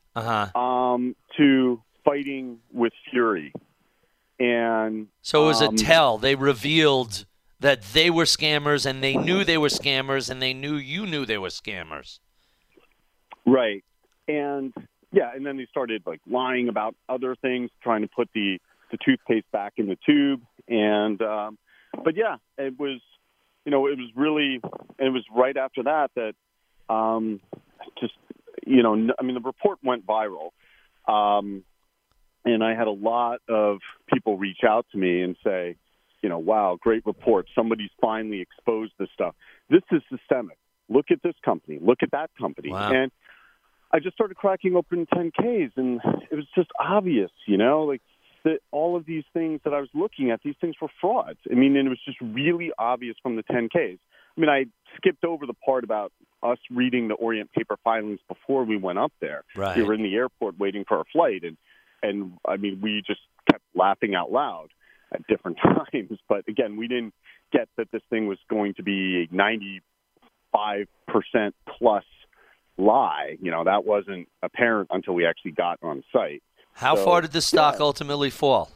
to fighting with fury. And so it was a tell. They revealed that they were scammers, and they knew they were scammers, and they knew you knew they were scammers. Right. And and then they started like lying about other things, trying to put the toothpaste back in the tube. And but it was, it was right after that the report went viral. And I had a lot of people reach out to me and say, wow, great report. Somebody's finally exposed this stuff. This is systemic. Look at this company. Look at that company. Wow. And I just started cracking open 10Ks, and it was just obvious, like that all of these things that I was looking at, these things were frauds. I mean, and it was just really obvious from the 10Ks. I mean, I skipped over the part about us reading the Orient paper filings before we went up there. Right. We were in the airport waiting for our flight, and I mean, we just kept laughing out loud at different times. But again, we didn't get that this thing was going to be a 95% plus lie. That wasn't apparent until we actually got on site. How far did the stock ultimately fall?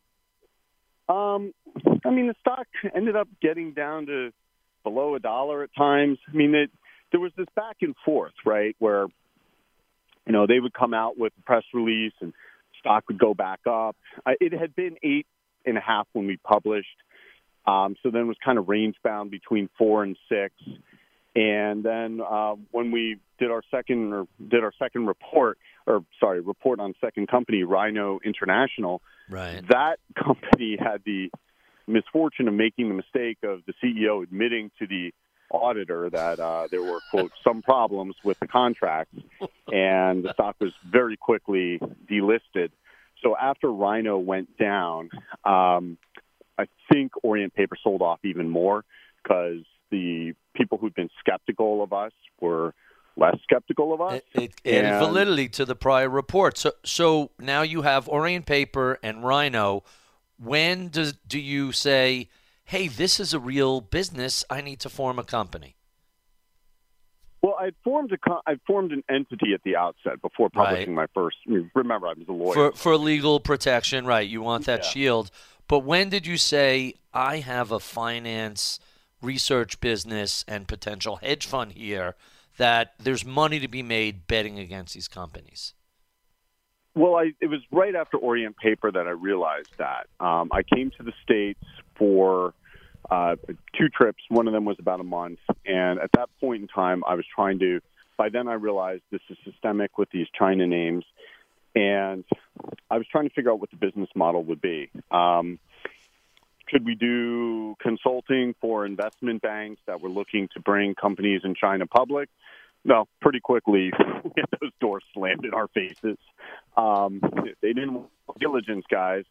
The stock ended up getting down to below $1 at times. I mean, there was this back and forth, right, where, they would come out with a press release and stock would go back up. It had been 8.5 when we published. So then it was kind of range bound between 4 and 6. And then when we did our second report on second company, Rhino International, right. That company had the misfortune of making the mistake of the CEO admitting to the auditor that there were, quote, some problems with the contracts, and the stock was very quickly delisted. So after Rhino went down, I think Orient Paper sold off even more because the people who'd been skeptical of us were less skeptical of us. It added validity to the prior report. So now you have Orient Paper and Rhino. When do you say, hey, this is a real business, I need to form a company? Well, I formed an entity at the outset before publishing my first. Remember, I was a lawyer for legal protection, right? You want that Yeah. shield. But when did you say, I have a finance research business and potential hedge fund here that there's money to be made betting against these companies? Well, it was right after Orient Paper that I realized that. I came to the States for 2 trips. One of them was about a month. And at that point in time, I was trying to, by then I realized this is systemic with these China names. And I was trying to figure out what the business model would be. Could we do consulting for investment banks that were looking to bring companies in China public? No, pretty quickly, we had those doors slammed in our faces. They didn't want diligence, guys.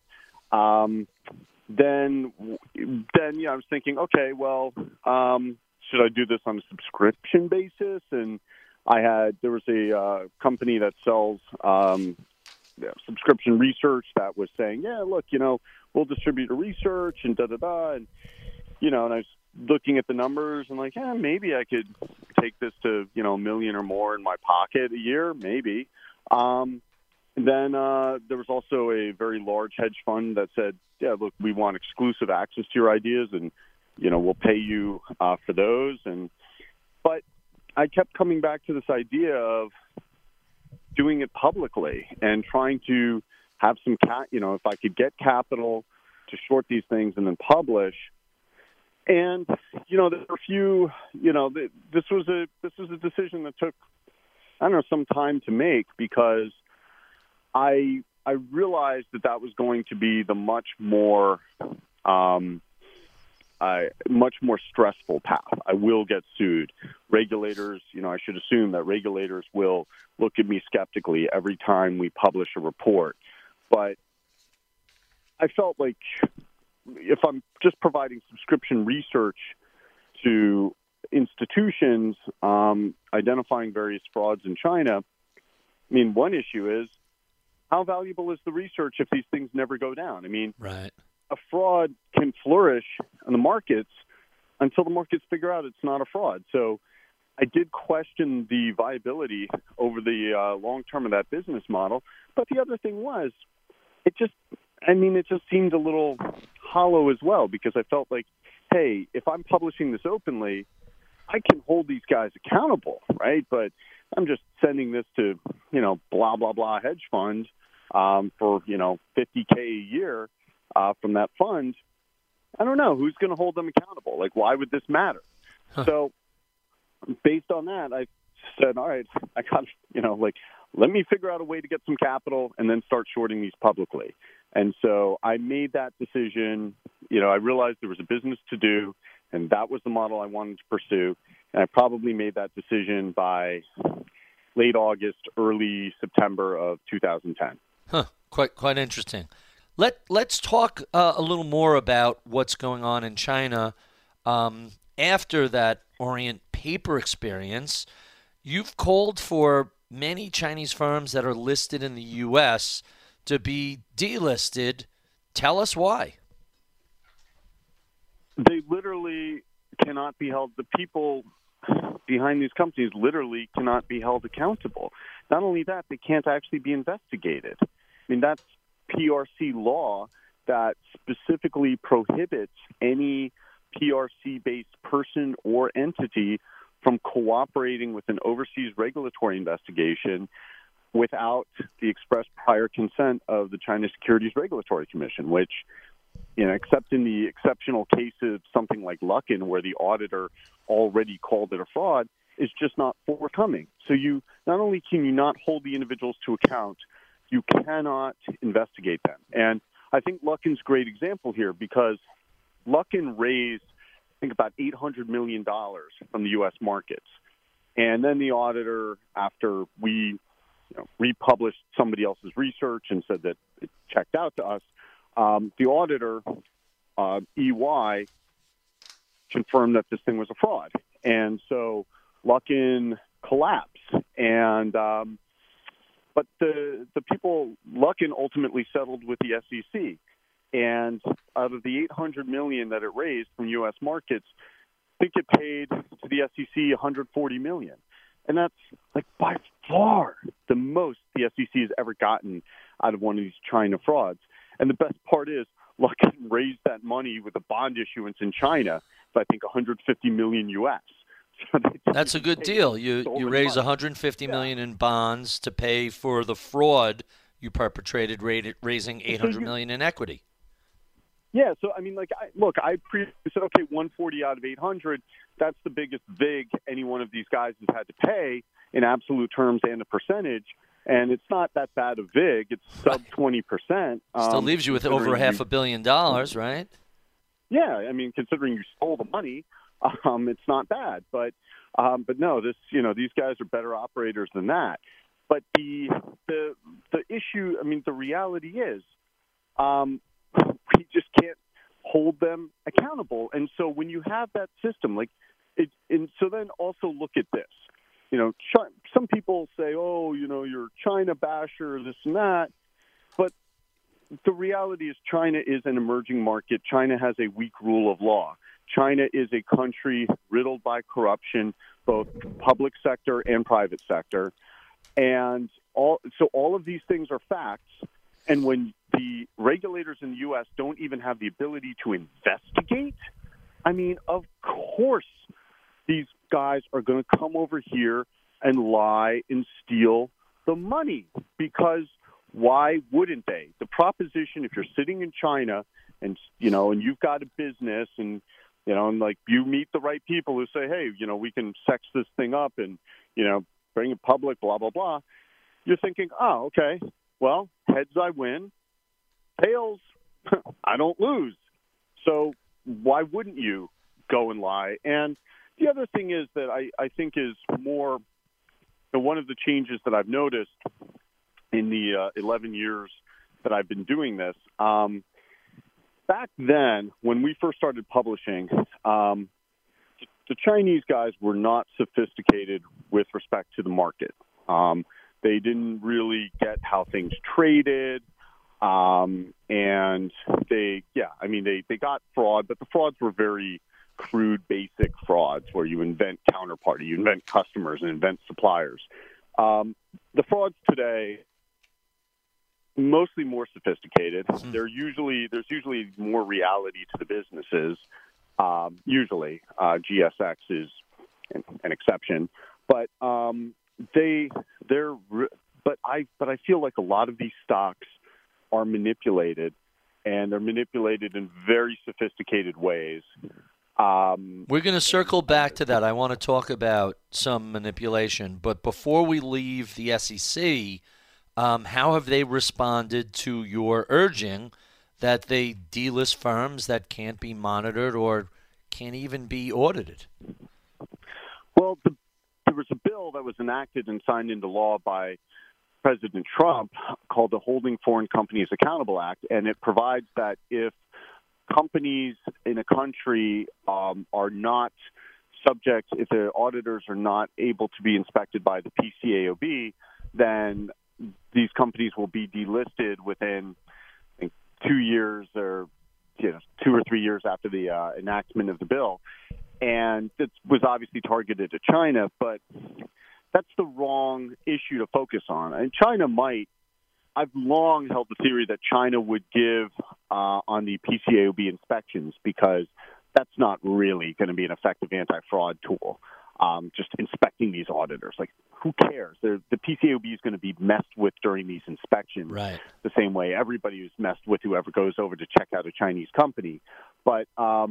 Then, I was thinking, okay, well, should I do this on a subscription basis? And there was a company that sells subscription research that was saying, yeah, look, we'll distribute the research and da-da-da. And, and I was looking at the numbers and like, yeah, maybe I could take this to, $1 million or more in my pocket a year, maybe. Then there was also a very large hedge fund that said, yeah, look, we want exclusive access to your ideas and, we'll pay you for those. But I kept coming back to this idea of doing it publicly and trying to have some, if I could get capital to short these things and then publish. And, there were a few, this was a decision that took, some time to make because I realized that was going to be the much more stressful path. I will get sued. Regulators, I should assume that regulators will look at me skeptically every time we publish a report. But I felt like if I'm just providing subscription research to institutions identifying various frauds in China, one issue is how valuable is the research if these things never go down? Right. A fraud can flourish in the markets until the markets figure out it's not a fraud. So I did question the viability over the long term of that business model. But the other thing was, it just seemed a little hollow as well because I felt like, hey, if I'm publishing this openly, I can hold these guys accountable, right? But I'm just sending this to, blah, blah, blah hedge fund for, $50K a year from that fund. I don't know. Who's going to hold them accountable? Like, why would this matter? Huh. So based on that, I said, all right, I got, let me figure out a way to get some capital and then start shorting these publicly. And so I made that decision. I realized there was a business to do, and that was the model I wanted to pursue. And I probably made that decision by late August, early September of 2010. Huh. Quite interesting. Let's talk a little more about what's going on in China. After that Orient Paper experience, you've called for many Chinese firms that are listed in the U.S. to be delisted. Tell us why. They literally cannot be held. The people behind these companies literally cannot be held accountable. Not only that, they can't actually be investigated. That's PRC law that specifically prohibits any PRC-based person or entity from cooperating with an overseas regulatory investigation without the express prior consent of the China Securities Regulatory Commission, which, except in the exceptional case of something like Luckin, where the auditor already called it a fraud, is just not forthcoming. So not only can you not hold the individuals to account, you cannot investigate them. And I think Luckin's a great example here because Luckin raised, I think, about $800 million from the U.S. markets. And then the auditor, after we republished somebody else's research and said that it checked out to us, the auditor, EY, confirmed that this thing was a fraud. And so Luckin collapsed. And but the people, Luckin ultimately settled with the SEC. And out of the $800 million that it raised from U.S. markets, I think it paid to the SEC $140 million. And that's like by far the most the SEC has ever gotten out of one of these China frauds. And the best part is, Luckin raised that money with a bond issuance in China for, I think, $150 million U.S. So that's a good deal. You raise $150 million in bonds to pay for the fraud you perpetrated, raising $800 million in equity. Yeah, so I mean, like, I previously said, okay, 140 out of 800. That's the biggest vig any one of these guys has had to pay in absolute terms and a percentage. And it's not that bad a vig. It's sub 20%. Still leaves you with over $500 million, right? Yeah, I mean, considering you stole the money, it's not bad. But no, these guys are better operators than that. But the issue, I mean, the reality is, we just can't hold them accountable. And so when you have that system, and so then also look at this. Some people say, oh, you're China basher, this and that. But the reality is China is an emerging market. China has a weak rule of law. China is a country riddled by corruption, both public sector and private sector. And all of these things are facts. And when the regulators in the U.S. don't even have the ability to investigate, I mean, of course these guys are going to come over here and lie and steal the money, because why wouldn't they? The proposition, if you're sitting in China and you've got a business and you meet the right people who say, hey, we can sex this thing up and bring it public, blah blah blah, you're thinking, oh, okay, well, heads I win, tails I don't lose. So why wouldn't you go and lie? And the other thing is that I think is more one of the changes that I've noticed in the 11 years that I've been doing this. Back then, when we first started publishing, the Chinese guys were not sophisticated with respect to the market. They didn't really get how things traded. And they got fraud, but the frauds were very crude, basic frauds where you invent counterparty, you invent customers and invent suppliers. The frauds today, mostly more sophisticated. There's usually more reality to the businesses. Usually, GSX is an exception, but I feel like a lot of these stocks are manipulated, and they're manipulated in very sophisticated ways. We're going to circle back to that. I want to talk about some manipulation, but before we leave the SEC, how have they responded to your urging that they delist firms that can't be monitored or can't even be audited? Well, there was a bill that was enacted and signed into law by President Trump called the Holding Foreign Companies Accountable Act, and it provides that if companies in a country are not subject, if the auditors are not able to be inspected by the PCAOB, then these companies will be delisted within, I think, 2 years or 2 or 3 years after the enactment of the bill. And it was obviously targeted at China, but that's the wrong issue to focus on. And I've long held the theory that China would give on the PCAOB inspections, because that's not really going to be an effective anti-fraud tool. Just inspecting these auditors, like, who cares? The PCAOB is going to be messed with during these inspections, right? The same way everybody is messed with whoever goes over to check out a Chinese company. But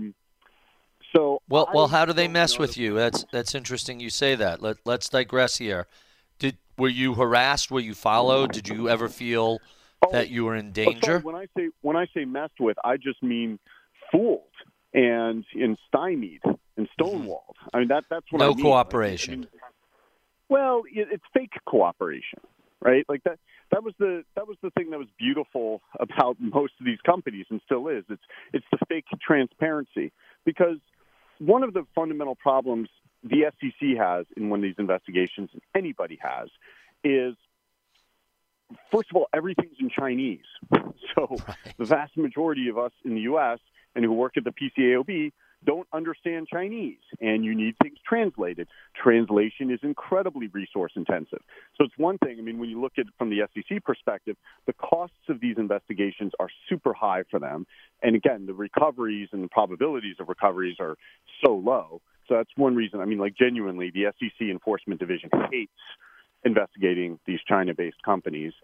well, how do they mess with you? That's interesting. You say that. Let's digress here. Were you harassed? Were you followed? Did you ever feel that you were in danger? When I say messed with, I just mean fooled and stymied and stonewalled. I mean that's what I mean. No cooperation. Well, it's fake cooperation, right? Like that was the thing that was beautiful about most of these companies, and still is. It's the fake transparency, because one of the fundamental problems the SEC has in one of these investigations, and anybody has, is first of all, everything's in Chinese. So the vast majority of us in the U.S. and who work at the PCAOB don't understand Chinese, and you need things translated. Translation is incredibly resource intensive. So it's one thing. I mean, when you look at it from the SEC perspective, the costs of these investigations are super high for them. And again, the recoveries and the probabilities of recoveries are so low. So that's one reason. I mean, like genuinely, the SEC Enforcement Division hates investigating these China-based companies.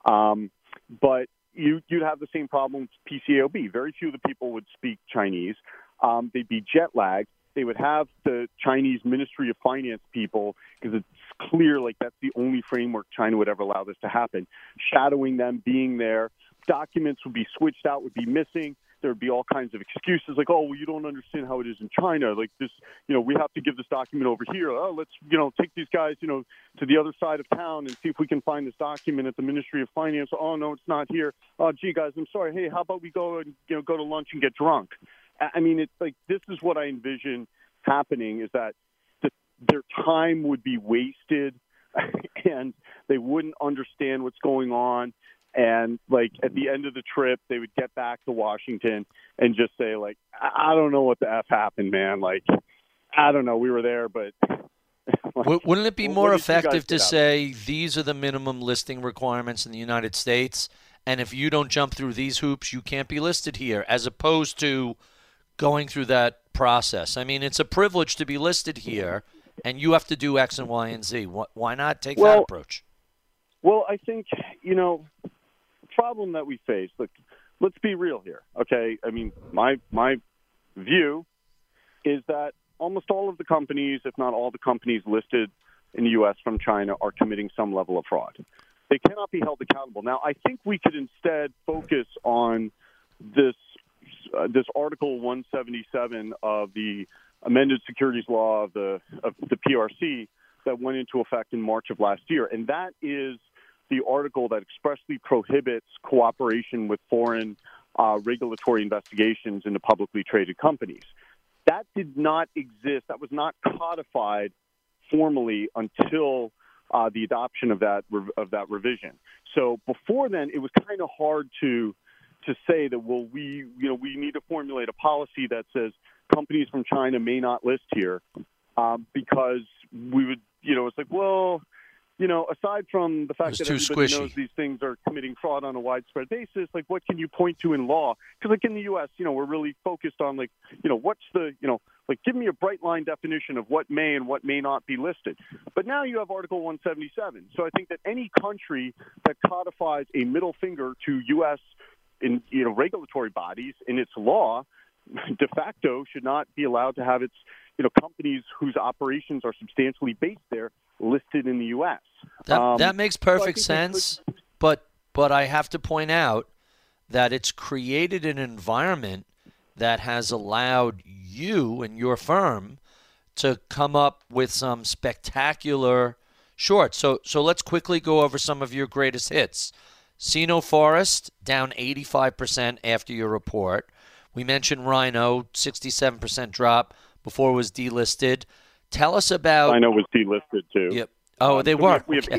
But you'd have the same problem with PCAOB. Very few of the people would speak Chinese. They'd be jet lagged. They would have the Chinese Ministry of Finance people, because it's clear like that's the only framework China would ever allow this to happen, shadowing them, being there. Documents would be switched out, would be missing. There would be all kinds of excuses like, oh, well, you don't understand how it is in China. Like this, we have to give this document over here. Oh, let's, take these guys, to the other side of town and see if we can find this document at the Ministry of Finance. Oh, no, it's not here. Oh, gee, guys, I'm sorry. Hey, how about we go and, go to lunch and get drunk? I mean, it's like this is what I envision happening, is that their time would be wasted and they wouldn't understand what's going on. And, like, at the end of the trip, they would get back to Washington and just say, like, I don't know what the F happened, man. Like, I don't know. We were there, but... Like, wouldn't it be more effective to say these are the minimum listing requirements in the United States, and if you don't jump through these hoops, you can't be listed here, as opposed to going through that process? I mean, it's a privilege to be listed here, and you have to do X and Y and Z. Why not take that approach? Well, I think, the problem that we face, look, let's be real here, okay? I mean, my view is that almost all of the companies, if not all the companies listed in the U.S. from China, are committing some level of fraud. They cannot be held accountable. Now, I think we could instead focus on this Article 177 of the amended securities law of the PRC that went into effect in March of last year, and that is the article that expressly prohibits cooperation with foreign regulatory investigations into publicly traded companies. That did not exist. That was not codified formally until the adoption of that revision. So before then, it was kind of hard to say that, well, we need to formulate a policy that says companies from China may not list here, because we would, it's like, well, aside from the fact that everybody knows these things are committing fraud on a widespread basis, like, what can you point to in law? Because, like, in the U.S., we're really focused on, like, what's the, give me a bright line definition of what may and what may not be listed. But now you have Article 177. So I think that any country that codifies a middle finger to U.S. in regulatory bodies in its law, de facto should not be allowed to have its companies whose operations are substantially based there listed in the U.S. That makes perfect sense, but I have to point out that it's created an environment that has allowed you and your firm to come up with some spectacular shorts. So let's quickly go over some of your greatest hits. Sino Forest, down 85% after your report. We mentioned Rhino, 67% drop before it was delisted. Tell us about... Rhino was delisted, too. Yep. Oh, they were? We have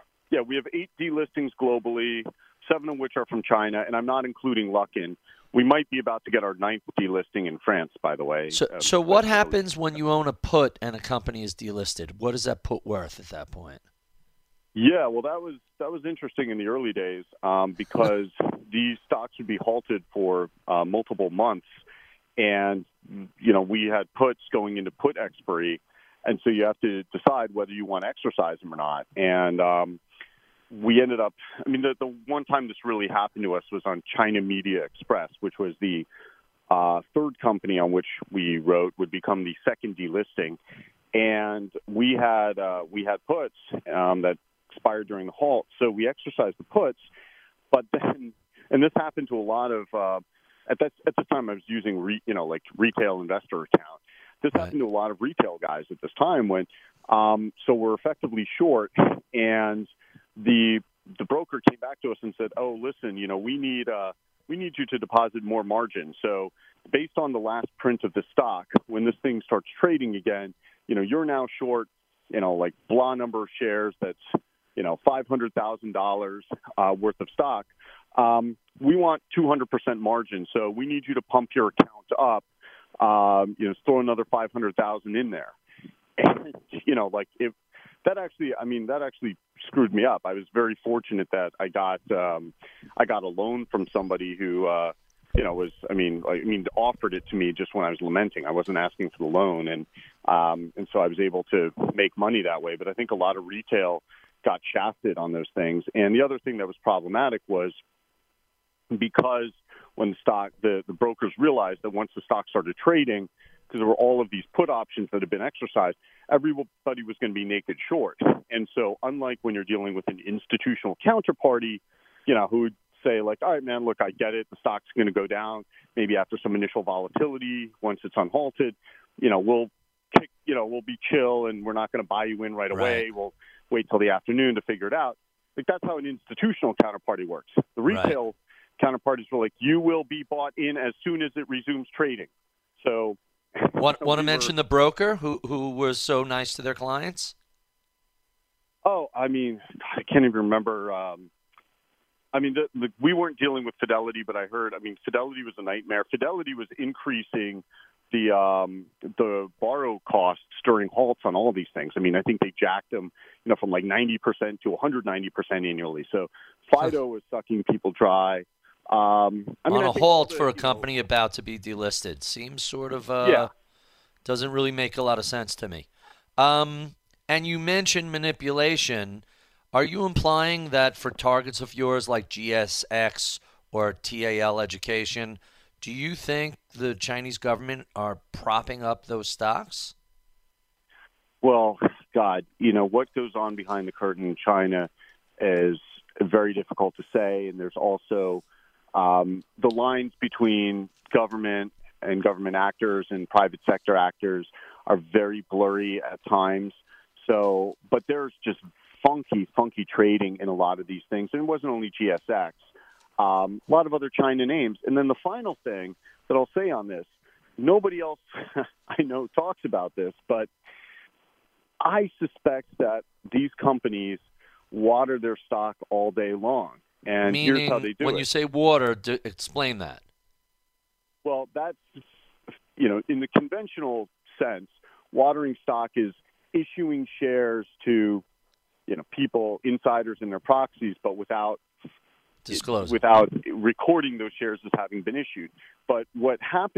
we have 8 delistings globally, 7 of which are from China, and I'm not including Luckin. We might be about to get our 9th delisting in France, by the way. So what happens when you own a put and a company is delisted? What is that put worth at that point? Yeah, well, that was interesting in the early days, because these stocks would be halted for multiple months, and we had puts going into put expiry, and so you have to decide whether you want to exercise them or not. And we ended up, the one time this really happened to us was on China Media Express, which was the third company on which we wrote, would become the second delisting, and we had puts that expired during the halt, so we exercised the puts. But then, and this happened to a lot of at the time I was using retail investor account. This happened to a lot of retail guys at this time when so we're effectively short, and the broker came back to us and said, "Oh, listen, we need you to deposit more margin. So based on the last print of the stock, when this thing starts trading again, you're now short, blah number of shares that's $500,000 worth of stock. We want 200% margin, so we need you to pump your account up. Throw another 500,000 in there. And, if that actually screwed me up. I was very fortunate that I got a loan from somebody who offered it to me just when I was lamenting. I wasn't asking for the loan, and so I was able to make money that way. But I think a lot of retail got shafted on those things. And the other thing that was problematic was because when the brokers realized that once the stock started trading, because there were all of these put options that had been exercised, everybody was going to be naked short. And so unlike when you're dealing with an institutional counterparty, who would say like, all right, man, look, I get it. The stock's going to go down maybe after some initial volatility. Once it's unhalted, we'll be chill and we're not going to buy you in right away. We'll wait till the afternoon to figure it out. Like that's how an institutional counterparty works. The retail counterparties were like, you will be bought in as soon as it resumes trading. So want to mention the broker who was so nice to their clients? Oh, I can't even remember. We weren't dealing with Fidelity, but I heard, Fidelity was a nightmare. Fidelity was increasing the borrow costs during halts on all these things. I think they jacked them, from like 90% to 190% annually. So Fido was sucking people dry. On a halt for a company about to be delisted seems sort of doesn't really make a lot of sense to me. And you mentioned manipulation. Are you implying that for targets of yours like GSX or TAL Education, do you think the Chinese government are propping up those stocks? Well, God, what goes on behind the curtain in China is very difficult to say. And there's also the lines between government and government actors and private sector actors are very blurry at times. So, but there's just funky trading in a lot of these things. And it wasn't only GSX. A lot of other China names. And then the final thing that I'll say on this, nobody else I know talks about this, but I suspect that these companies water their stock all day long. And meaning, here's how they do it. When you say water, explain that. Well, that's, in the conventional sense, watering stock is issuing shares to, people, insiders and their proxies, but without recording those shares as having been issued. But what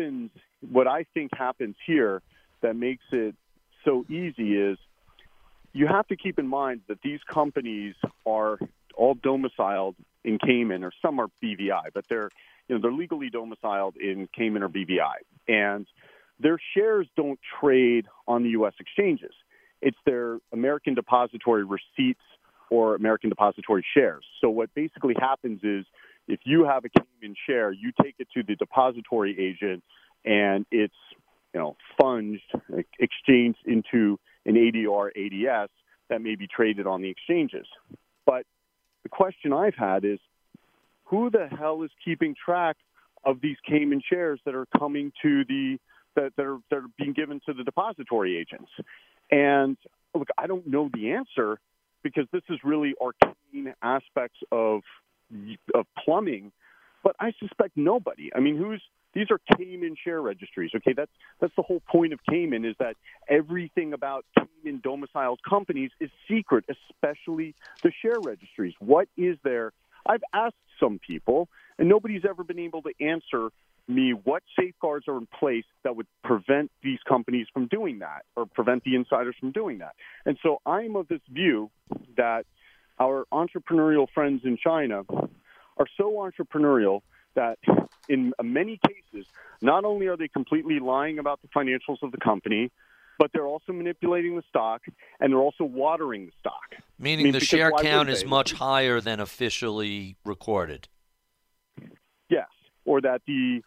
I think happens here that makes it so easy is you have to keep in mind that these companies are all domiciled in Cayman, or some are BVI, but they're legally domiciled in Cayman or BVI. And their shares don't trade on the U.S. exchanges. It's their American depository receipts or American depository shares. So what basically happens is if you have a Cayman share, you take it to the depository agent and it's, funged, exchanged into an ADR ADS that may be traded on the exchanges. But the question I've had is, who the hell is keeping track of these Cayman shares that are coming to that are being given to the depository agents? And look, I don't know the answer because this is really arcane aspects of plumbing, but I suspect nobody. These are Cayman share registries. Okay, that's the whole point of Cayman, is that everything about Cayman domiciled companies is secret, especially the share registries. What is there? I've asked some people, and nobody's ever been able to answer me what safeguards are in place that would prevent these companies from doing that or prevent the insiders from doing that. And so I'm of this view that our entrepreneurial friends in China are so entrepreneurial that in many cases, not only are they completely lying about the financials of the company, but they're also manipulating the stock and they're also watering the stock. Meaning the share count is much higher than officially recorded. Yes, or that the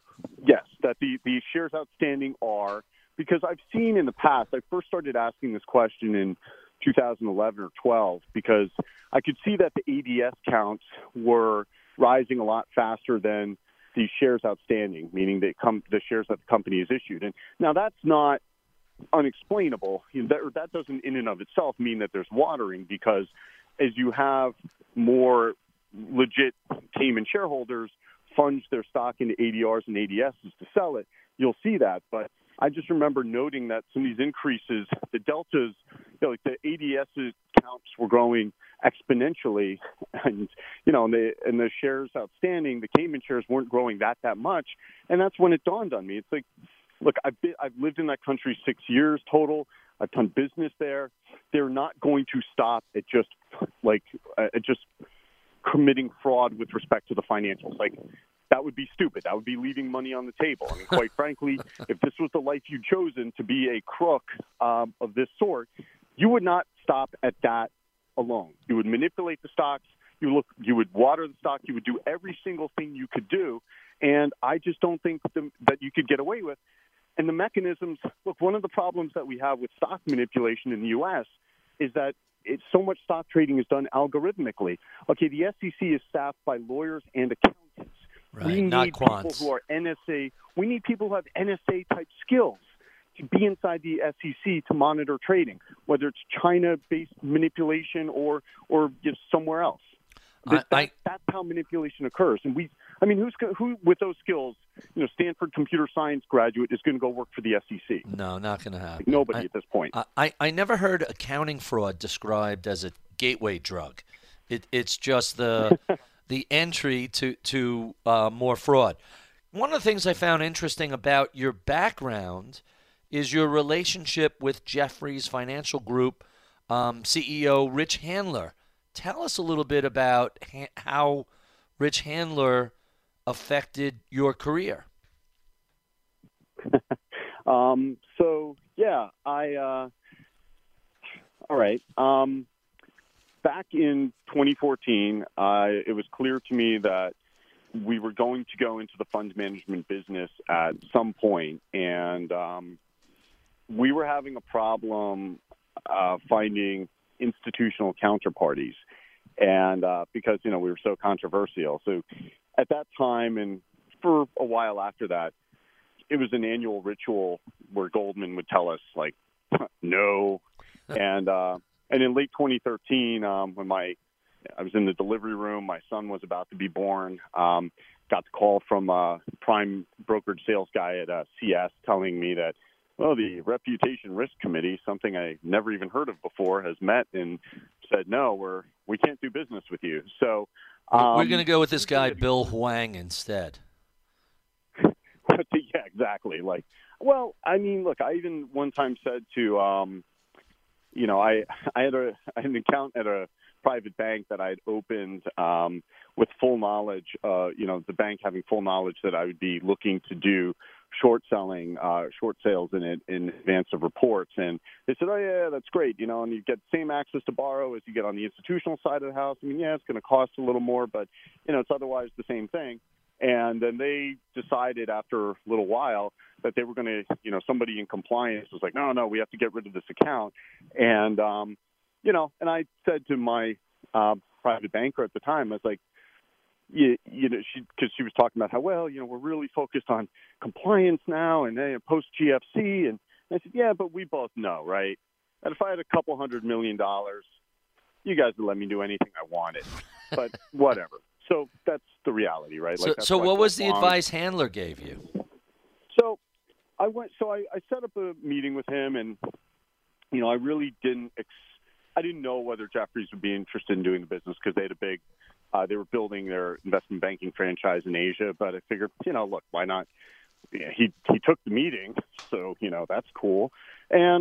shares outstanding are, because I've seen in the past, I first started asking this question in 2011 or 12 because I could see that the ADS counts were rising a lot faster than the shares outstanding, meaning the shares that the company has issued. And now that's not unexplainable. That doesn't in and of itself mean that there's watering, because as you have more legit Cayman shareholders fund their stock into ADRs and ADSs to sell it, you'll see that. But I just remember noting that some of these increases, the deltas, like the ADS counts were growing exponentially, and and the shares outstanding, the Cayman shares weren't growing that much, and that's when it dawned on me. It's like, look, I've lived in that country 6 years total. I've done business there. They're not going to stop at just committing fraud with respect to the financials. Like, that would be stupid. That would be leaving money on the table. I mean, quite frankly, if this was the life you'd chosen, to be a crook of this sort, you would not stop at that alone. You would manipulate the stocks. You would water the stock. You would do every single thing you could do. And I just don't think that you could get away with. And the mechanisms, look, one of the problems that we have with stock manipulation in the U.S. is that so much stock trading is done algorithmically. Okay, the SEC is staffed by lawyers and accountants. Right, we need not people quants. who are NSA. We need people who have NSA-type skills to be inside the SEC to monitor trading, whether it's China-based manipulation or just somewhere else. That's how manipulation occurs. And who with those skills, Stanford computer science graduate is going to go work for the SEC? No, not going to happen. Nobody at this point. I never heard accounting fraud described as a gateway drug. It's just the the entry to more fraud. One of the things I found interesting about your background is your relationship with Jefferies Financial Group CEO Rich Handler. Tell us a little bit about how Rich Handler affected your career. All right. Back in 2014, it was clear to me that we were going to go into the fund management business at some point, and we were having a problem finding institutional counterparties, and because we were so controversial. So at that time, and for a while after that, it was an annual ritual where Goldman would tell us, like, no. And in late 2013, when I was in the delivery room, my son was about to be born, got the call from a prime brokerage sales guy at CS telling me that, well, the Reputation Risk Committee, something I never even heard of before, has met and said, no, we can't do business with you. So we're going to go with this guy, Bill Huang, instead. Yeah, exactly. Look, I even one time said to, I had an account at a private bank that I'd opened with full knowledge, the bank having full knowledge that I would be looking to do short sales in it in advance of reports. And they said, oh, yeah, that's great, and you get the same access to borrow as you get on the institutional side of the house. I mean, yeah, it's going to cost a little more, but, it's otherwise the same thing. And then they decided after a little while that they were going to, somebody in compliance was like, no, we have to get rid of this account. And, and I said to my private banker at the time, I was like, because she was talking about how, well, we're really focused on compliance now and post-GFC. And I said, yeah, but we both know, right? And if I had $200 million, you guys would let me do anything I wanted. But whatever. So that's the reality, right? So what was the advice Handler gave you? So I set up a meeting with him, and I really didn't know whether Jefferies would be interested in doing the business because they had they were building their investment banking franchise in Asia. But I figured, look, why not? Yeah, he took the meeting, so that's cool. And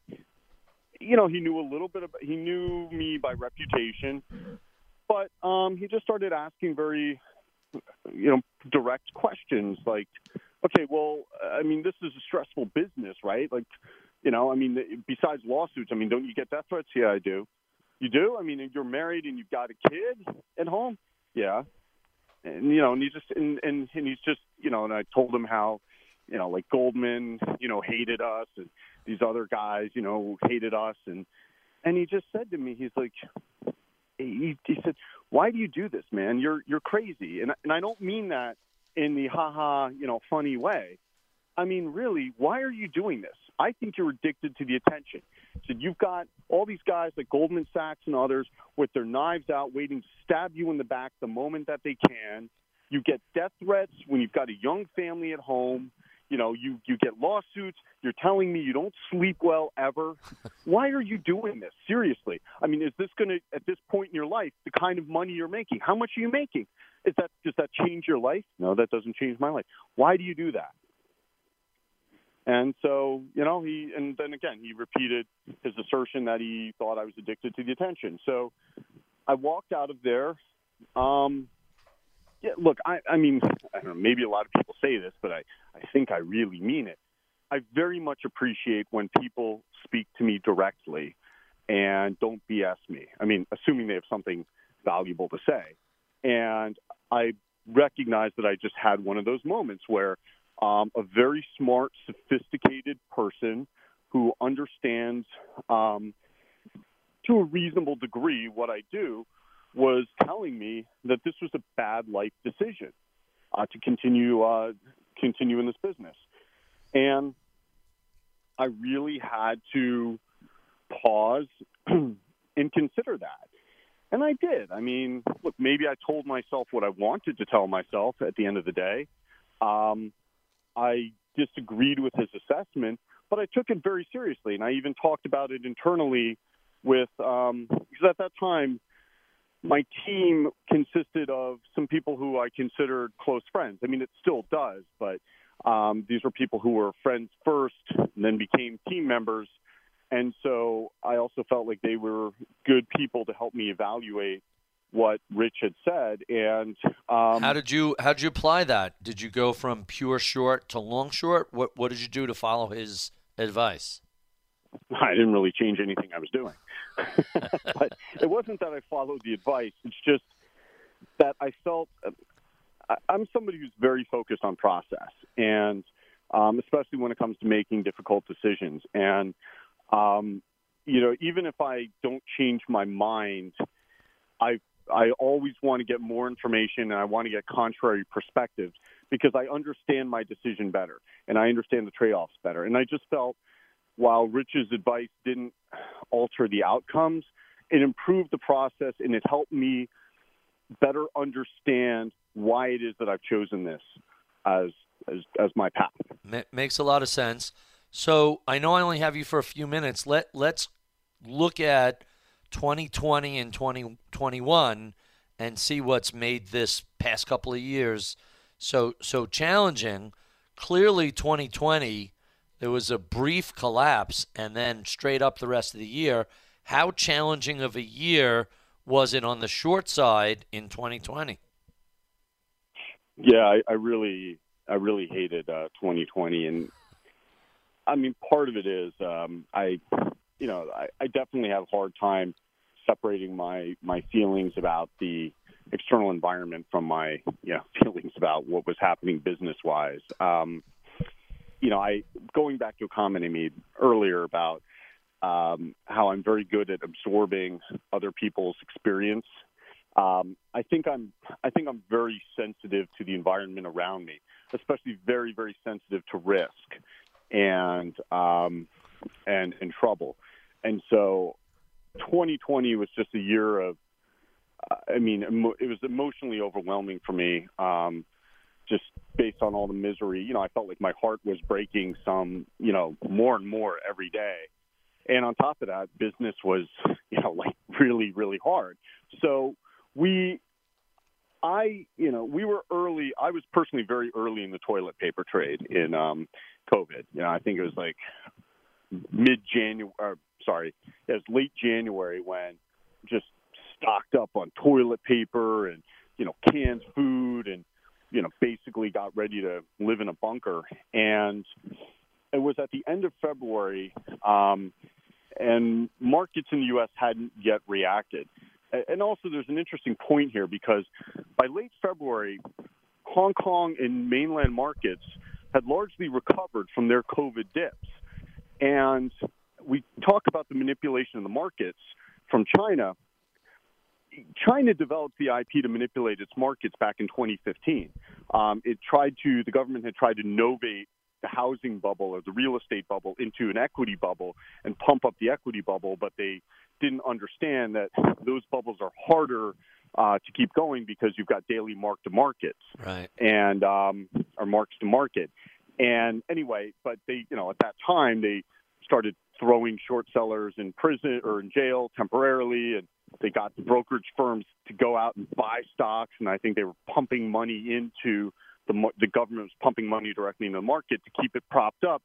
he knew a little bit he knew me by reputation. But he just started asking very, direct questions like, okay, well, this is a stressful business, right? Like, besides lawsuits, don't you get death threats? Yeah, I do. You do? You're married and you've got a kid at home? Yeah. And, and he's just, and he's just, and I told him how, like Goldman, hated us and these other guys, hated us. And he just said to me, he's like, he said, why do you do this, man? You're crazy. And I don't mean that in the funny way. Really, why are you doing this? I think you're addicted to the attention. He said, you've got all these guys like Goldman Sachs and others with their knives out waiting to stab you in the back the moment that they can. You get death threats when you've got a young family at home. You know, you get lawsuits. You're telling me you don't sleep well ever. Why are you doing this? Seriously. I mean, is this going to, at this point in your life, the kind of money you're making? How much are you making? Does that change your life? No, that doesn't change my life. Why do you do that? And so, you know, and then again, he repeated his assertion that he thought I was addicted to the attention. So I walked out of there. Yeah, look, I mean, I don't know, maybe a lot of people say this, but I think I really mean it. I very much appreciate when people speak to me directly and don't BS me. I mean, assuming they have something valuable to say. And I recognize that I just had one of those moments where a very smart, sophisticated person who understands to a reasonable degree what I do was telling me that this was a bad life decision to continue in this business. And I really had to pause and consider that. And I did. I mean, look, maybe I told myself what I wanted to tell myself at the end of the day. I disagreed with his assessment, but I took it very seriously. And I even talked about it internally with, because at that time, my team consisted of some people who I considered close friends. I mean, it still does, but these were people who were friends first and then became team members. And so I also felt like they were good people to help me evaluate what Rich had said. And how did you apply that? Did you go from pure short to long short? What did you do to follow his advice? I didn't really change anything I was doing. But it wasn't that I followed the advice. It's just that I felt I'm somebody who's very focused on process, and especially when it comes to making difficult decisions. And, you know, even if I don't change my mind, I always want to get more information, and I want to get contrary perspectives because I understand my decision better, and I understand the trade-offs better. And I just felt while Rich's advice didn't alter the outcomes, it improved the process, and it helped me better understand why it is that I've chosen this as my path. Makes a lot of sense. So I know I only have you for a few minutes. Let's look at 2020 and 2021 and see what's made this past couple of years so challenging. Clearly 2020, there was a brief collapse and then straight up the rest of the year. How challenging of a year was it on the short side in 2020? Yeah, I really hated 2020, and I mean, part of it is I definitely have a hard time separating my feelings about the external environment from my feelings about what was happening business wise. Going back to a comment I made earlier about how I'm very good at absorbing other people's experience. I think I'm very sensitive to the environment around me, especially very, very sensitive to risk and trouble. And so 2020 was just a year of, it was emotionally overwhelming for me, just based on all the misery. I felt like my heart was breaking more and more every day. And on top of that, business was, really, really hard. So we were early. I was personally very early in the toilet paper trade in COVID. I think it was like it was late January when just stocked up on toilet paper and, canned food and, basically got ready to live in a bunker. And it was at the end of February, and markets in the U.S. hadn't yet reacted. And also there's an interesting point here because by late February, Hong Kong and mainland markets had largely recovered from their COVID dips. And we talk about the manipulation of the markets from China. China developed the IP to manipulate its markets back in 2015. The government had tried to novate the housing bubble or the real estate bubble into an equity bubble and pump up the equity bubble, but they didn't understand that those bubbles are harder to keep going because you've got daily mark-to-markets, right? And or marks-to-market. And anyway, but they, at that time they started throwing short sellers in prison or in jail temporarily, and they got the brokerage firms to go out and buy stocks, and I think they were pumping money into the government was pumping money directly into the market to keep it propped up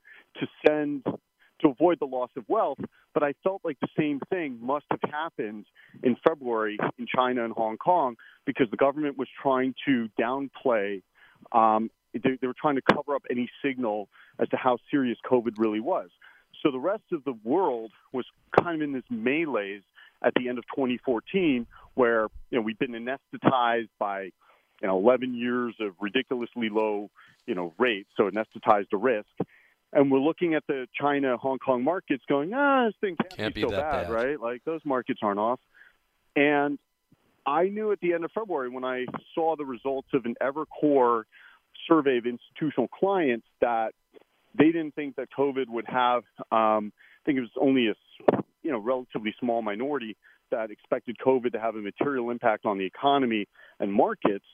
to avoid the loss of wealth. But I felt like the same thing must have happened in February in China and Hong Kong because the government was trying to downplay. They were trying to cover up any signal as to how serious COVID really was. So the rest of the world was kind of in this malaise at the end of 2014 where, we'd been anesthetized by, 11 years of ridiculously low, rates. So anesthetized a risk. And we're looking at the China, Hong Kong markets going, this thing can't be so bad, right? Like those markets aren't off. And I knew at the end of February when I saw the results of an Evercore survey of institutional clients that they didn't think that COVID would have, I think it was only a relatively small minority that expected COVID to have a material impact on the economy and markets.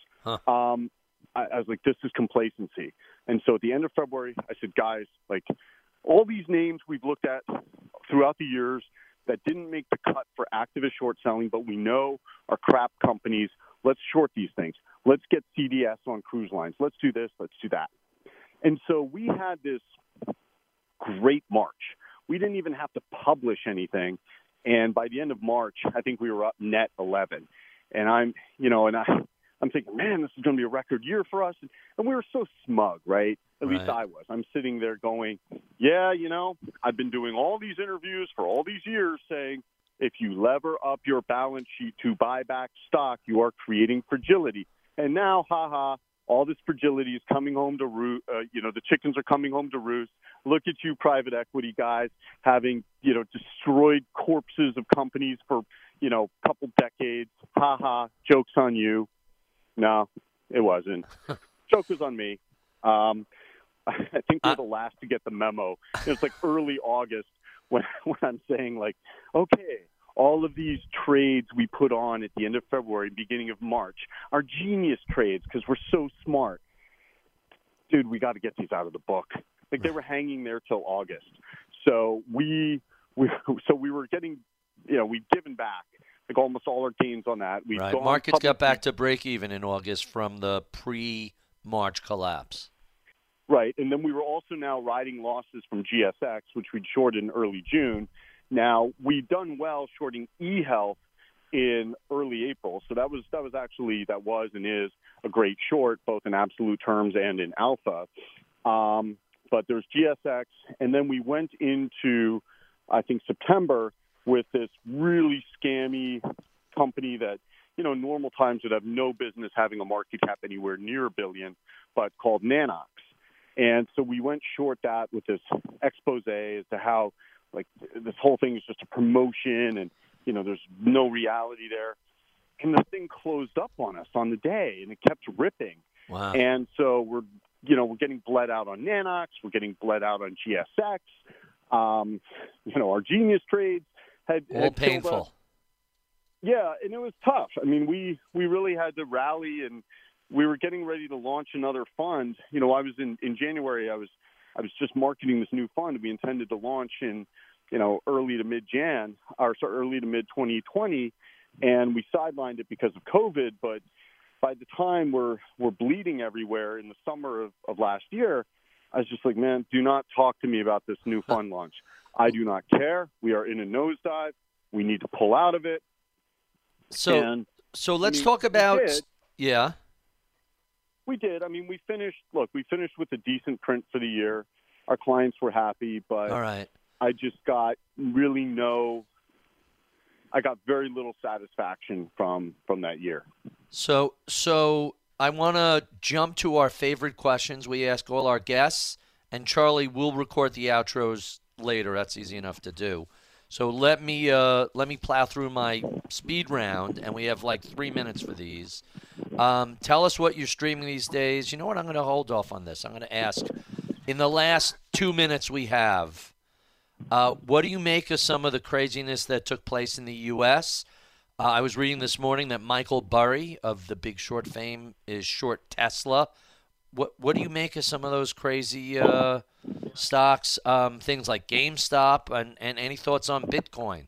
I was like, this is complacency. And so at the end of February, I said, guys, like all these names we've looked at throughout the years that didn't make the cut for activist short selling, but we know are crap companies. Let's short these things. Let's get CDS on cruise lines. Let's do this. Let's do that. And so we had this great March. We didn't even have to publish anything. And by the end of March, I think we were up net 11. And I'm thinking, man, this is going to be a record year for us. And we were so smug, right? At least I was. I'm sitting there going, yeah, I've been doing all these interviews for all these years saying, if you lever up your balance sheet to buy back stock, you are creating fragility. And now, all this fragility is coming home to roost. The chickens are coming home to roost. Look at you, private equity guys, having, destroyed corpses of companies for, a couple decades. Joke's on you. No, it wasn't. Joke was on me. I think we're the last to get the memo. It's like early August when I'm saying like, okay, all of these trades we put on at the end of February, beginning of March, are genius trades because we're so smart. Dude, we got to get these out of the book. Like they were hanging there till August. So we were getting, we'd given back like almost all our gains on that. Markets got back to break even in August from the pre-March collapse. Right, and then we were also now riding losses from GSX, which we'd shorted in early June. Now, we'd done well shorting eHealth in early April, so that was and is a great short, both in absolute terms and in alpha. But there's GSX, and then we went into, I think, September with this really scammy company that, normal times would have no business having a market cap anywhere near $1 billion, but called Nanox. And so we went short that with this expose as to how, like, this whole thing is just a promotion and, there's no reality there. And the thing closed up on us on the day, and it kept ripping. Wow. And so we're getting bled out on Nanox. We're getting bled out on GSX. Our genius trades had painful. Yeah, and it was tough. I mean, we really had to rally, and we were getting ready to launch another fund. I was in January. I was just marketing this new fund. We intended to launch in early to mid 2020, and we sidelined it because of COVID. But by the time we're bleeding everywhere in the summer of last year, I was just like, man, do not talk to me about this new fund launch. I do not care. We are in a nosedive. We need to pull out of it. So let's talk about yeah. We did. I mean, we finished with a decent print for the year. Our clients were happy, but all right. I just got very little satisfaction from that year. So I want to jump to our favorite questions we ask all our guests, and Charlie will record the outros later. That's easy enough to do. So let me plow through my speed round, and we have like 3 minutes for these. Tell us what you're streaming these days. You know what? I'm going to hold off on this. I'm going to ask, in the last 2 minutes we have, what do you make of some of the craziness that took place in the U.S.? I was reading this morning that Michael Burry of the Big Short fame is short Tesla. What do you make of some of those crazy stocks, things like GameStop, and any thoughts on Bitcoin?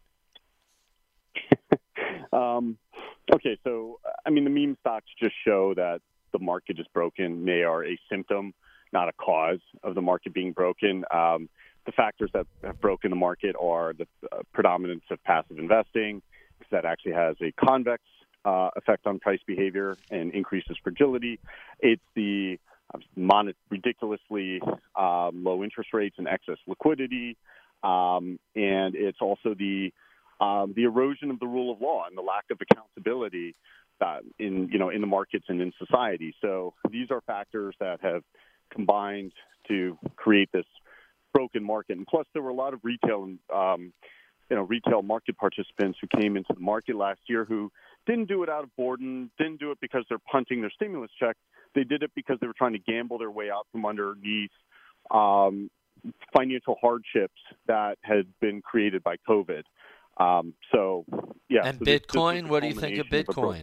Okay, so, I mean, the meme stocks just show that the market is broken. They are a symptom, not a cause of the market being broken. The factors that have broken the market are the predominance of passive investing, that actually has a convex effect on price behavior and increases fragility. It's the ridiculously low interest rates and excess liquidity, and it's also the erosion of the rule of law and the lack of accountability in the markets and in society. So these are factors that have combined to create this broken market. And plus, there were a lot of retail market participants who came into the market last year who didn't do it out of boredom, didn't do it because they're punting their stimulus check. They did it because they were trying to gamble their way out from underneath financial hardships that had been created by COVID. And Bitcoin, what do you think of Bitcoin?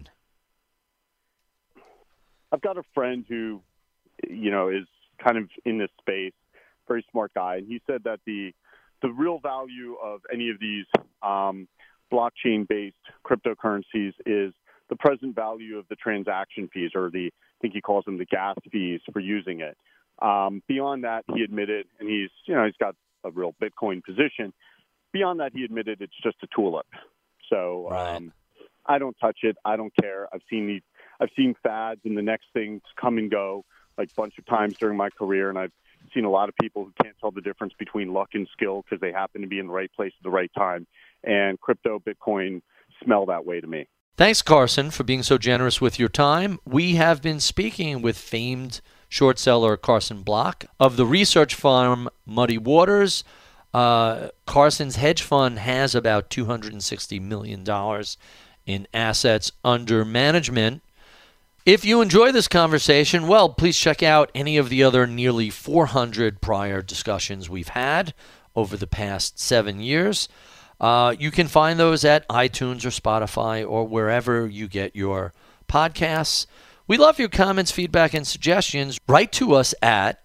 I've got a friend who, is kind of in this space, very smart guy, and he said that the real value of any of these blockchain-based cryptocurrencies is the present value of the transaction fees, or I think he calls them the gas fees for using it. Beyond that, he admitted, and he's got a real Bitcoin position. Beyond that, he admitted it's just a tulip. So I don't touch it. I don't care. I've seen fads and the next things come and go like a bunch of times during my career, and I've seen a lot of people who can't tell the difference between luck and skill because they happen to be in the right place at the right time. And crypto, Bitcoin smell that way to me. Thanks, Carson, for being so generous with your time. We have been speaking with famed short seller Carson Block of the research firm Muddy Waters. Carson's hedge fund has about $260 million in assets under management. If you enjoy this conversation, well, please check out any of the other nearly 400 prior discussions we've had over the past 7 years. You can find those at iTunes or Spotify or wherever you get your podcasts. We love your comments, feedback, and suggestions. Write to us at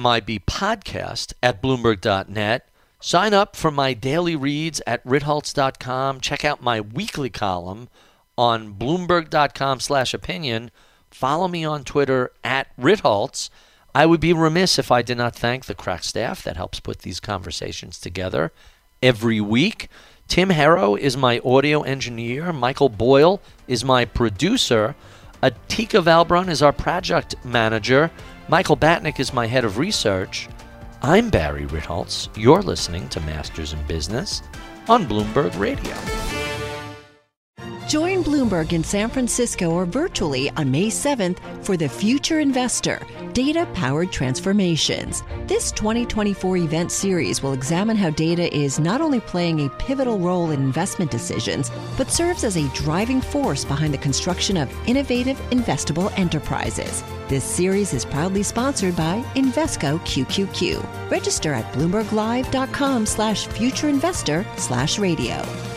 mibpodcast@bloomberg.net. Sign up for my daily reads at ritholtz.com. Check out my weekly column on bloomberg.com/opinion. Follow me on Twitter at ritholtz. I would be remiss if I did not thank the crack staff that helps put these conversations together every week. Tim Harrow is my audio engineer. Michael Boyle is my producer. Atika Valbrun is our project manager. Michael Batnick is my head of research. I'm Barry Ritholtz. You're listening to Masters in Business on Bloomberg Radio. Join Bloomberg in San Francisco or virtually on May 7th for The Future Investor, Data-Powered Transformations. This 2024 event series will examine how data is not only playing a pivotal role in investment decisions, but serves as a driving force behind the construction of innovative, investable enterprises. This series is proudly sponsored by Invesco QQQ. Register at BloombergLive.com/futureinvestor/radio.